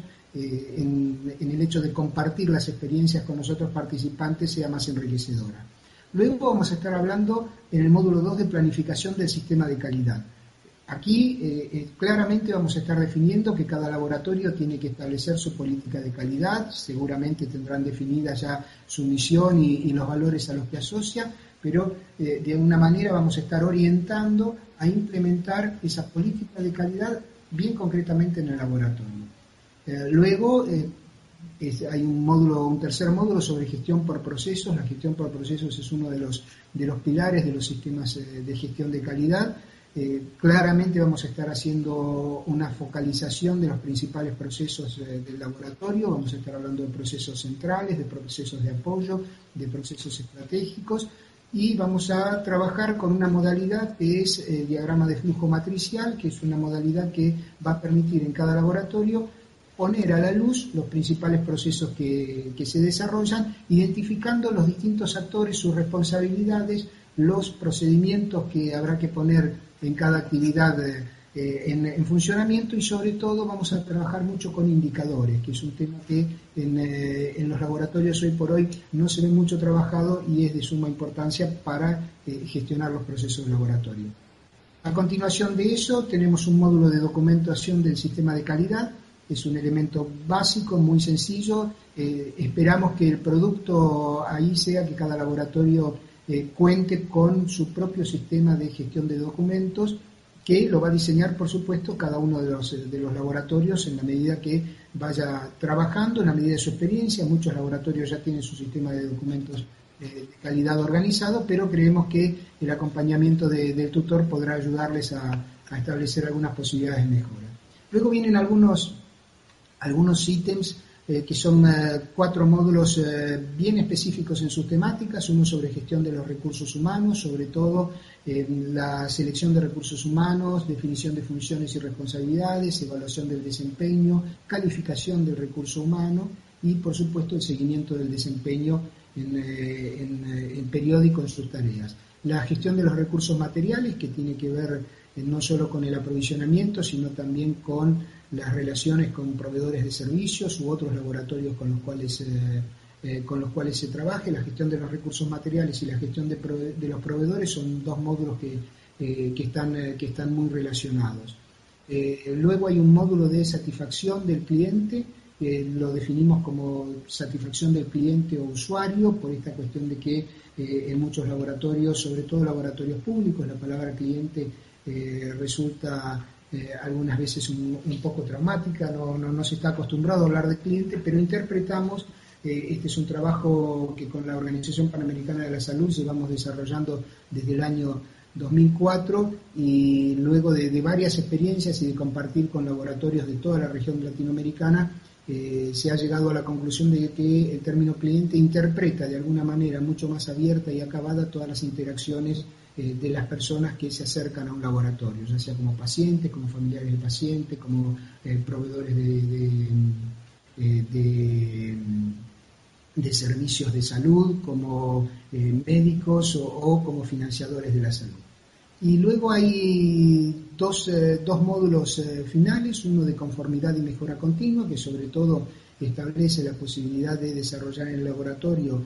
en el hecho de compartir las experiencias con los otros participantes, sea más enriquecedora. Luego vamos a estar hablando en el módulo 2 de planificación del sistema de calidad. Aquí claramente vamos a estar definiendo que cada laboratorio tiene que establecer su política de calidad. Seguramente tendrán definida ya su misión y los valores a los que asocia, pero de alguna manera vamos a estar orientando a implementar esa política de calidad bien concretamente en el laboratorio. Luego hay un tercer módulo sobre gestión por procesos. La gestión por procesos es uno de los pilares de los sistemas de gestión de calidad. Claramente vamos a estar haciendo una focalización de los principales procesos del laboratorio. Vamos a estar hablando de procesos centrales, de procesos de apoyo, de procesos estratégicos, y vamos a trabajar con una modalidad que es el diagrama de flujo matricial, que es una modalidad que va a permitir en cada laboratorio poner a la luz los principales procesos que se desarrollan, identificando los distintos actores, sus responsabilidades, los procedimientos que habrá que poner en cada actividad en funcionamiento, y sobre todo vamos a trabajar mucho con indicadores, que es un tema que en los laboratorios hoy por hoy no se ve mucho trabajado y es de suma importancia para gestionar los procesos de laboratorio. A continuación de eso tenemos un módulo de documentación del sistema de calidad. Es un elemento básico, muy sencillo. Esperamos que el producto ahí sea que cada laboratorio cuente con su propio sistema de gestión de documentos, que lo va a diseñar, por supuesto, cada uno de los laboratorios en la medida que vaya trabajando, en la medida de su experiencia. Muchos laboratorios ya tienen su sistema de documentos de calidad organizado, pero creemos que el acompañamiento del tutor podrá ayudarles a establecer algunas posibilidades de mejora. Luego vienen algunos ítems que son 4 módulos bien específicos en sus temáticas. Uno sobre gestión de los recursos humanos, sobre todo la selección de recursos humanos, definición de funciones y responsabilidades, evaluación del desempeño, calificación del recurso humano y, por supuesto, el seguimiento del desempeño en periódico en sus tareas. La gestión de los recursos materiales, que tiene que ver no solo con el aprovisionamiento, sino también con las relaciones con proveedores de servicios u otros laboratorios con los cuales se trabaje. La gestión de los recursos materiales y la gestión de los proveedores son dos módulos que están muy relacionados. Luego hay un módulo de satisfacción del cliente, lo definimos como satisfacción del cliente o usuario, por esta cuestión de que en muchos laboratorios, sobre todo laboratorios públicos, la palabra cliente resulta algunas veces un poco traumática, no se está acostumbrado a hablar de cliente, pero interpretamos, este es un trabajo que con la Organización Panamericana de la Salud llevamos desarrollando desde el año 2004 y luego de varias experiencias y de compartir con laboratorios de toda la región latinoamericana, se ha llegado a la conclusión de que el término cliente interpreta de alguna manera mucho más abierta y acabada todas las interacciones de las personas que se acercan a un laboratorio, ya sea como pacientes, como familiares de pacientes, como proveedores de servicios de salud, como médicos o como financiadores de la salud. Y luego hay dos módulos finales, uno de conformidad y mejora continua, que sobre todo establece la posibilidad de desarrollar en el laboratorio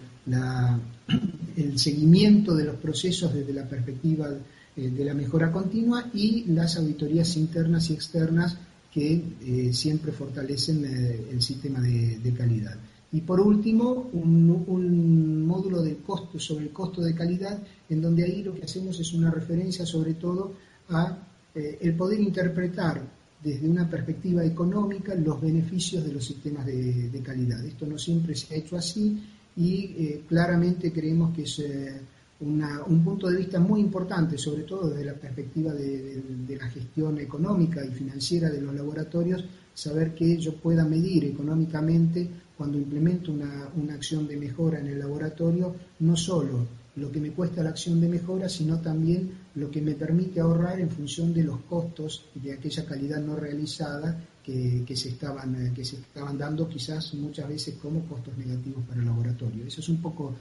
el seguimiento de los procesos desde la perspectiva de la mejora continua, y las auditorías internas y externas que siempre fortalecen el sistema de calidad. Y por último, un módulo del costo, sobre el costo de calidad, en donde ahí lo que hacemos es una referencia sobre todo a el poder interpretar desde una perspectiva económica los beneficios de los sistemas de calidad. Esto no siempre se ha hecho así y claramente creemos que es un punto de vista muy importante, sobre todo desde la perspectiva de la gestión económica y financiera de los laboratorios, saber que yo pueda medir económicamente cuando implemento una acción de mejora en el laboratorio, no solo lo que me cuesta la acción de mejora, sino también lo que me permite ahorrar en función de los costos de aquella calidad no realizada que se estaban dando quizás muchas veces como costos negativos para el laboratorio. Eso es un poco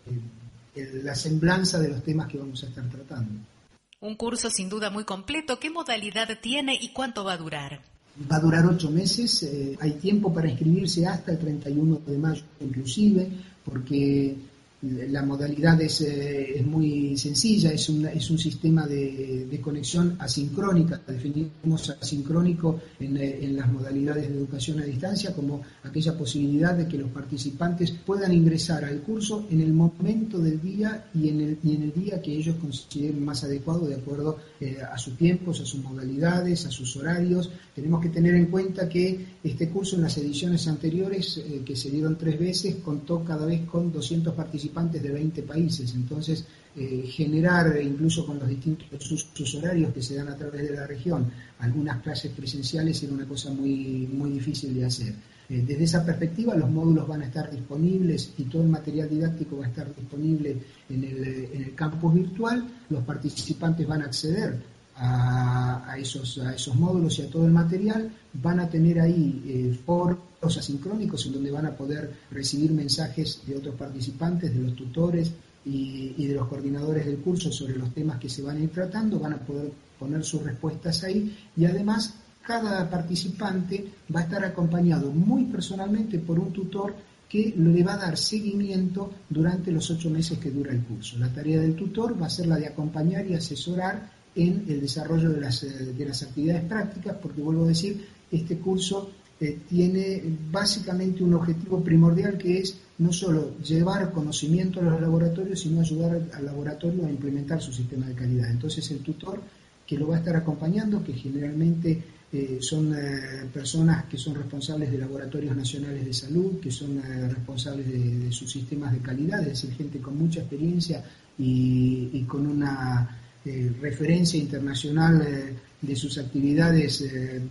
la semblanza de los temas que vamos a estar tratando. Un curso sin duda muy completo. ¿Qué modalidad tiene y cuánto va a durar? Va a durar 8 meses, hay tiempo para inscribirse hasta el 31 de mayo inclusive, porque la modalidad es muy sencilla, es un sistema de conexión asincrónica. Definimos asincrónico en las modalidades de educación a distancia como aquella posibilidad de que los participantes puedan ingresar al curso en el momento del día y en el día que ellos consideren más adecuado de acuerdo a sus tiempos, a sus modalidades, a sus horarios. Tenemos que tener en cuenta que este curso en las ediciones anteriores, que se dieron 3 veces, contó cada vez con 200 participantes de 20 países, entonces generar, incluso con los distintos usos horarios que se dan a través de la región, algunas clases presenciales era una cosa muy, muy difícil de hacer. Desde esa perspectiva los módulos van a estar disponibles y todo el material didáctico va a estar disponible en el campus virtual. Los participantes van a acceder a esos módulos y a todo el material, van a tener ahí foros asincrónicos en donde van a poder recibir mensajes de otros participantes, de los tutores y de los coordinadores del curso sobre los temas que se van a ir tratando, van a poder poner sus respuestas ahí y además cada participante va a estar acompañado muy personalmente por un tutor que le va a dar seguimiento durante los 8 meses que dura el curso. La tarea del tutor va a ser la de acompañar y asesorar en el desarrollo de las actividades prácticas, porque vuelvo a decir, este curso tiene básicamente un objetivo primordial que es no solo llevar conocimiento a los laboratorios, sino ayudar al laboratorio a implementar su sistema de calidad. Entonces el tutor que lo va a estar acompañando, que generalmente son personas que son responsables de laboratorios nacionales de salud, que son responsables de sus sistemas de calidad, es decir, gente con mucha experiencia y con una referencia internacional de sus actividades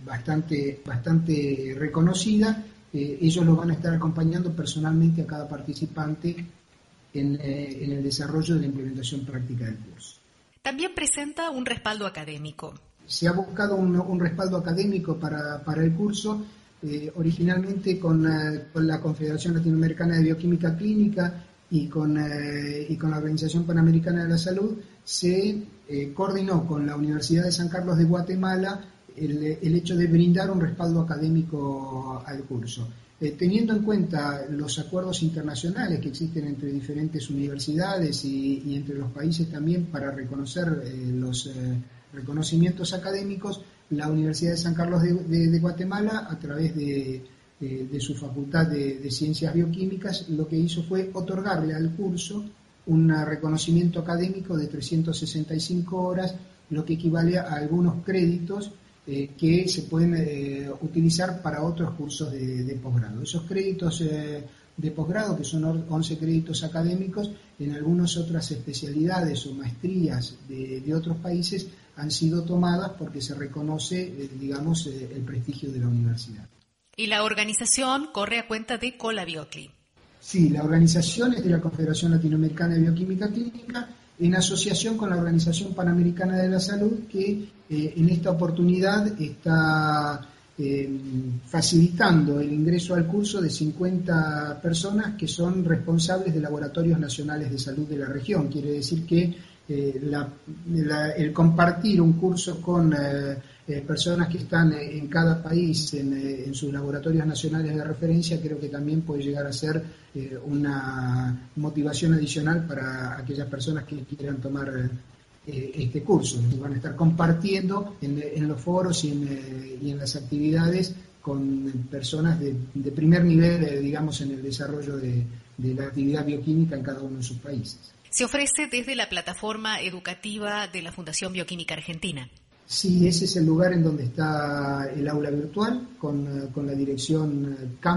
bastante reconocida. Ellos lo van a estar acompañando personalmente a cada participante en el desarrollo de la implementación práctica del curso. También presenta un respaldo académico. Se ha buscado un respaldo académico para el curso, originalmente con la Confederación Latinoamericana de Bioquímica Clínica y con la Organización Panamericana de la Salud se coordinó con la Universidad de San Carlos de Guatemala el hecho de brindar un respaldo académico al curso. Teniendo en cuenta los acuerdos internacionales que existen entre diferentes universidades y entre los países también para reconocer los reconocimientos académicos, la Universidad de San Carlos de Guatemala, a través de su Facultad de Ciencias Bioquímicas, lo que hizo fue otorgarle al curso un reconocimiento académico de 365 horas, lo que equivale a algunos créditos que se pueden utilizar para otros cursos de posgrado. Esos créditos de posgrado, que son 11 créditos académicos, en algunas otras especialidades o maestrías de otros países han sido tomadas porque se reconoce, el prestigio de la universidad. Y la organización corre a cuenta de Colabiocli. Sí, la organización es de la Confederación Latinoamericana de Bioquímica Clínica, en asociación con la Organización Panamericana de la Salud, que en esta oportunidad está facilitando el ingreso al curso de 50 personas que son responsables de laboratorios nacionales de salud de la región. Quiere decir que el compartir un curso con personas que están en cada país en sus laboratorios nacionales de referencia, creo que también puede llegar a ser una motivación adicional para aquellas personas que quieran tomar este curso. Van a estar compartiendo en los foros y en las actividades con personas de primer nivel, en el desarrollo de la actividad bioquímica en cada uno de sus países. Se ofrece desde la plataforma educativa de la Fundación Bioquímica Argentina. Sí, ese es el lugar en donde está el aula virtual, con la dirección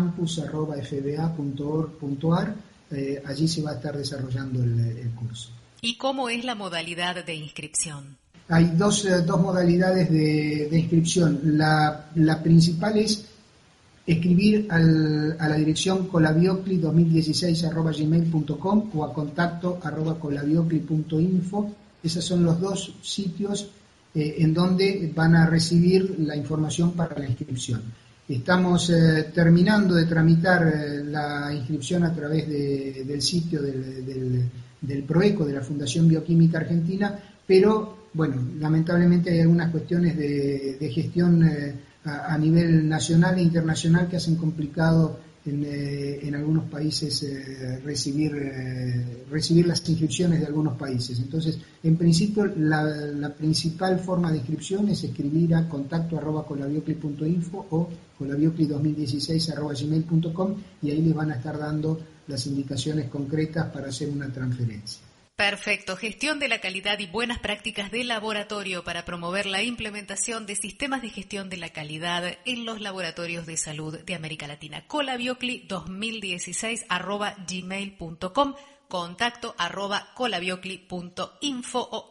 campus@fba.org.ar. Allí se va a estar desarrollando el curso. ¿Y cómo es la modalidad de inscripción? Hay dos modalidades de inscripción. La principal es escribir a la dirección colabiocli2016@gmail.com o a contacto@colabiocli.info. Esos son los dos sitios en donde van a recibir la información para la inscripción. Estamos terminando de tramitar la inscripción a través del sitio del PROECO, de la Fundación Bioquímica Argentina, pero lamentablemente hay algunas cuestiones de gestión a nivel nacional e internacional que hacen complicado en algunos países recibir las inscripciones de algunos países. Entonces, en principio, la principal forma de inscripción es escribir a contacto@colabiocli.info o colabiocli2016@gmail.com, y ahí les van a estar dando las indicaciones concretas para hacer una transferencia. Perfecto. Gestión de la calidad y buenas prácticas de laboratorio para promover la implementación de sistemas de gestión de la calidad en los laboratorios de salud de América Latina. colabiocli2016@gmail.com, contacto@colabiocli.info o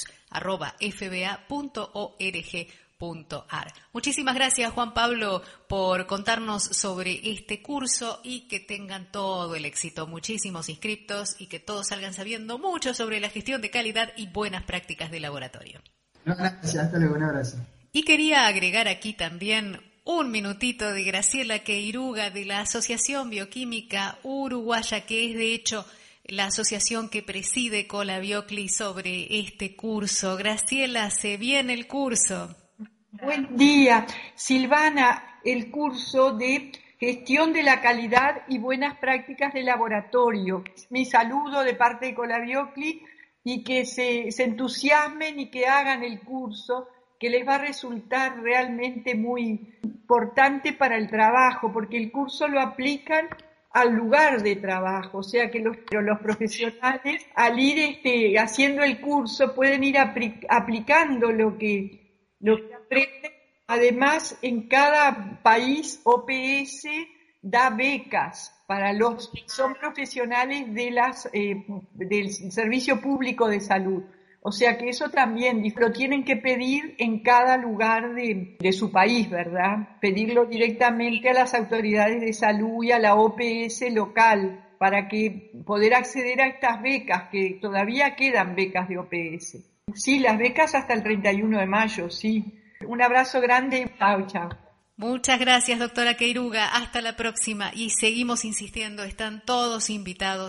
campus@fba.org.ar. Muchísimas gracias, Juan Pablo, por contarnos sobre este curso y que tengan todo el éxito, muchísimos inscriptos y que todos salgan sabiendo mucho sobre la gestión de calidad y buenas prácticas de laboratorio. Gracias, hasta luego, un abrazo. Y quería agregar aquí también un minutito de Graciela Queiruga de la Asociación Bioquímica Uruguaya, que es de hecho la asociación que preside Colabiocli, sobre este curso. Graciela, se viene el curso. Buen día, Silvana. El curso de gestión de la calidad y buenas prácticas de laboratorio. Mi saludo de parte de Colabiocli, y que se entusiasmen y que hagan el curso, que les va a resultar realmente muy importante para el trabajo, porque el curso lo aplican al lugar de trabajo, o sea que los profesionales, al ir haciendo el curso, pueden ir aplicando lo que aprenden. Además, en cada país OPS da becas para los que son profesionales del Servicio Público de Salud. O sea que eso también lo tienen que pedir en cada lugar de su país, ¿verdad? Pedirlo directamente a las autoridades de salud y a la OPS local para que poder acceder a estas becas, que todavía quedan becas de OPS. Sí, las becas hasta el 31 de mayo, sí. Un abrazo grande. Chao, chao. Muchas gracias, doctora Queiruga. Hasta la próxima. Y seguimos insistiendo, están todos invitados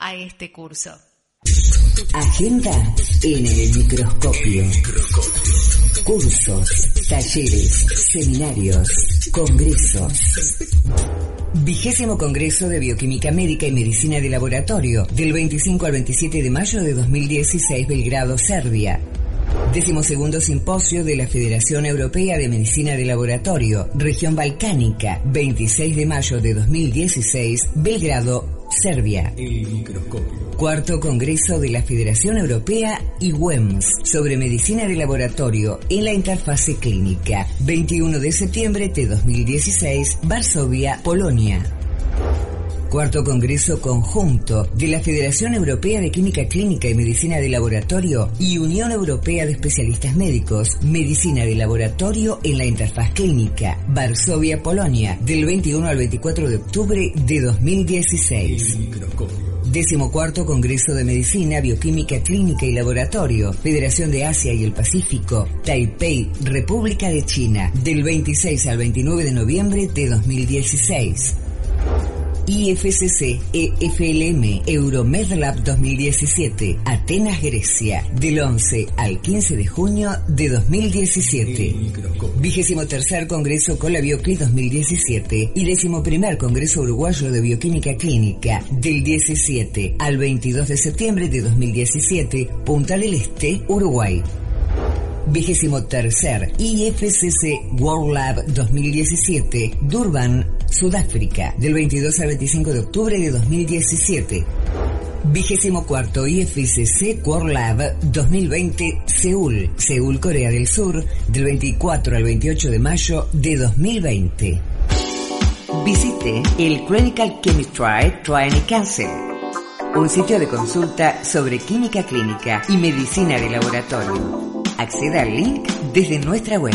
a este curso. Agenda en el microscopio. Cursos, talleres, seminarios, congresos. 20º Congreso de Bioquímica Médica y Medicina de Laboratorio, del 25 al 27 de mayo de 2016, Belgrado, Serbia. 12º Simposio de la Federación Europea de Medicina de Laboratorio, Región Balcánica, 26 de mayo de 2016, Belgrado, Serbia. El microscopio. 4º Congreso de la Federación Europea y WEMS sobre Medicina de Laboratorio en la interfase clínica, 21 de septiembre de 2016, Varsovia, Polonia. 4º Congreso Conjunto de la Federación Europea de Química Clínica y Medicina de Laboratorio y Unión Europea de Especialistas Médicos, Medicina de Laboratorio en la Interfaz Clínica, Varsovia, Polonia, del 21 al 24 de octubre de 2016. 14º Congreso de Medicina, Bioquímica Clínica y Laboratorio, Federación de Asia y el Pacífico, Taipei, República de China, del 26 al 29 de noviembre de 2016. IFCC EFLM Euromedlab 2017, Atenas, Grecia, del 11 al 15 de junio de 2017. 23º Congreso Colabiocli 2017 y 11º Congreso Uruguayo de Bioquímica Clínica, del 17 al 22 de septiembre de 2017, Punta del Este, Uruguay. 23º IFCC World Lab 2017, Durban, Sudáfrica, del 22 al 25 de octubre de 2017. 24º IFCC World Lab 2020, Seúl, Seúl, Corea del Sur, del 24 al 28 de mayo de 2020. Visite el Clinical Chemistry Training Council, un sitio de consulta sobre química clínica y medicina de laboratorio. Acceda al link desde nuestra web.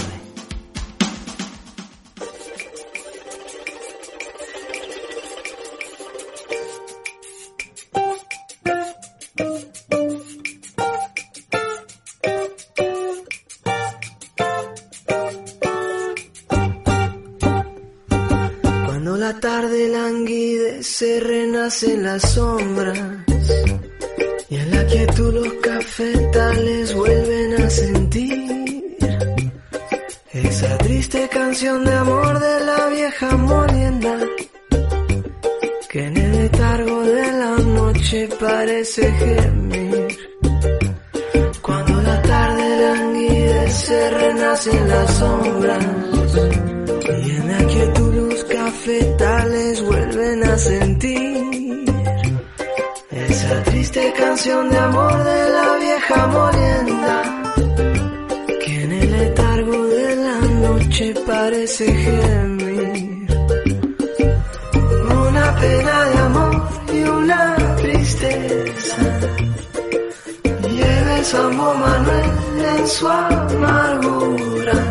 Cuando la tarde languidece, renacen las sombras y en la quietud los cafetales vuelven a sentir esa triste canción de amor de la vieja molienda que en el letargo de la noche parece gemir. Cuando la tarde languidece, renacen las sombras y en la quietud los cafetales vuelven a sentir esa triste canción de amor de la vieja molienda que en el letargo de la noche parece gemir. Una pena de amor y una tristeza lleva el San Manuel en su amargura.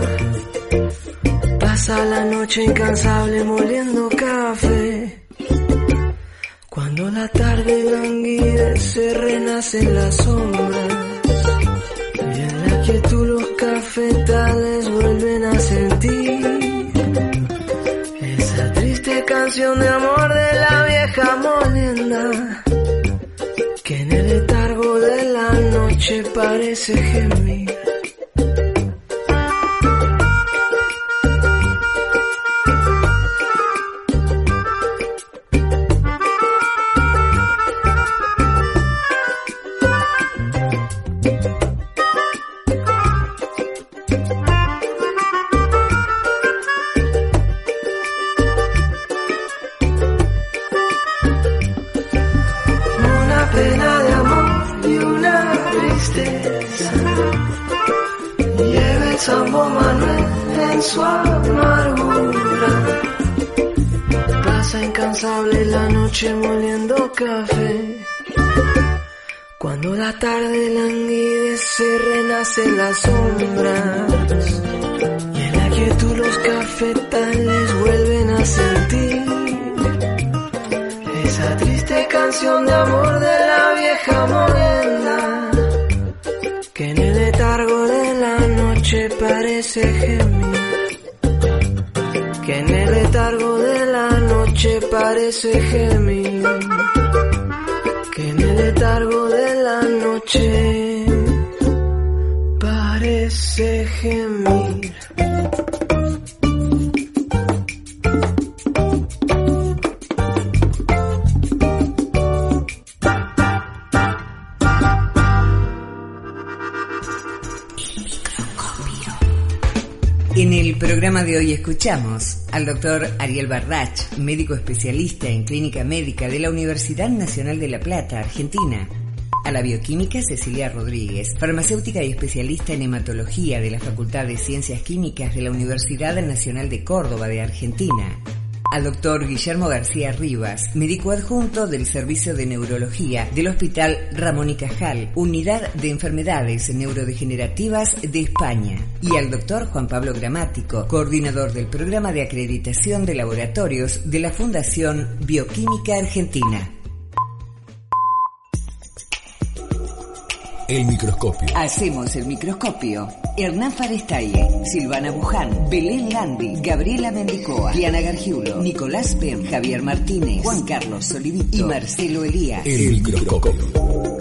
Pasa la noche incansable moliendo café. Cuando la tarde languidece, renacen las sombras y en la quietud los cafetales vuelven a sentir esa triste canción de amor de la vieja molienda que en el letargo de la noche parece gemir. Su amargura pasa incansable la noche moliendo café. Cuando la tarde languidece, renacen las sombras y en la quietud los cafetales vuelven a sentir esa triste canción de amor de la vieja molienda que en el letargo de la noche parece gemir. Que en el letargo de la noche parece gemir. Que letargo de la noche parece gemir. En el programa de hoy escuchamos al doctor Ariel Bardach, médico especialista en clínica médica de la Universidad Nacional de La Plata, Argentina. A la bioquímica Cecilia Rodríguez, farmacéutica y especialista en hematología de la Facultad de Ciencias Químicas de la Universidad Nacional de Córdoba de Argentina. Al doctor Guillermo García Rivas, médico adjunto del Servicio de Neurología del Hospital Ramón y Cajal, Unidad de Enfermedades Neurodegenerativas de España. Y al doctor Juan Pablo Gramático, coordinador del Programa de Acreditación de Laboratorios de la Fundación Bioquímica Argentina. El microscopio. Hacemos el microscopio. Hernán Farestaye, Silvana Buján, Belén Landi, Gabriela Mendicoa, Diana Gargiulo, Nicolás Pem, Javier Martínez, Juan Carlos Solivito y Marcelo Elías. El microscopio.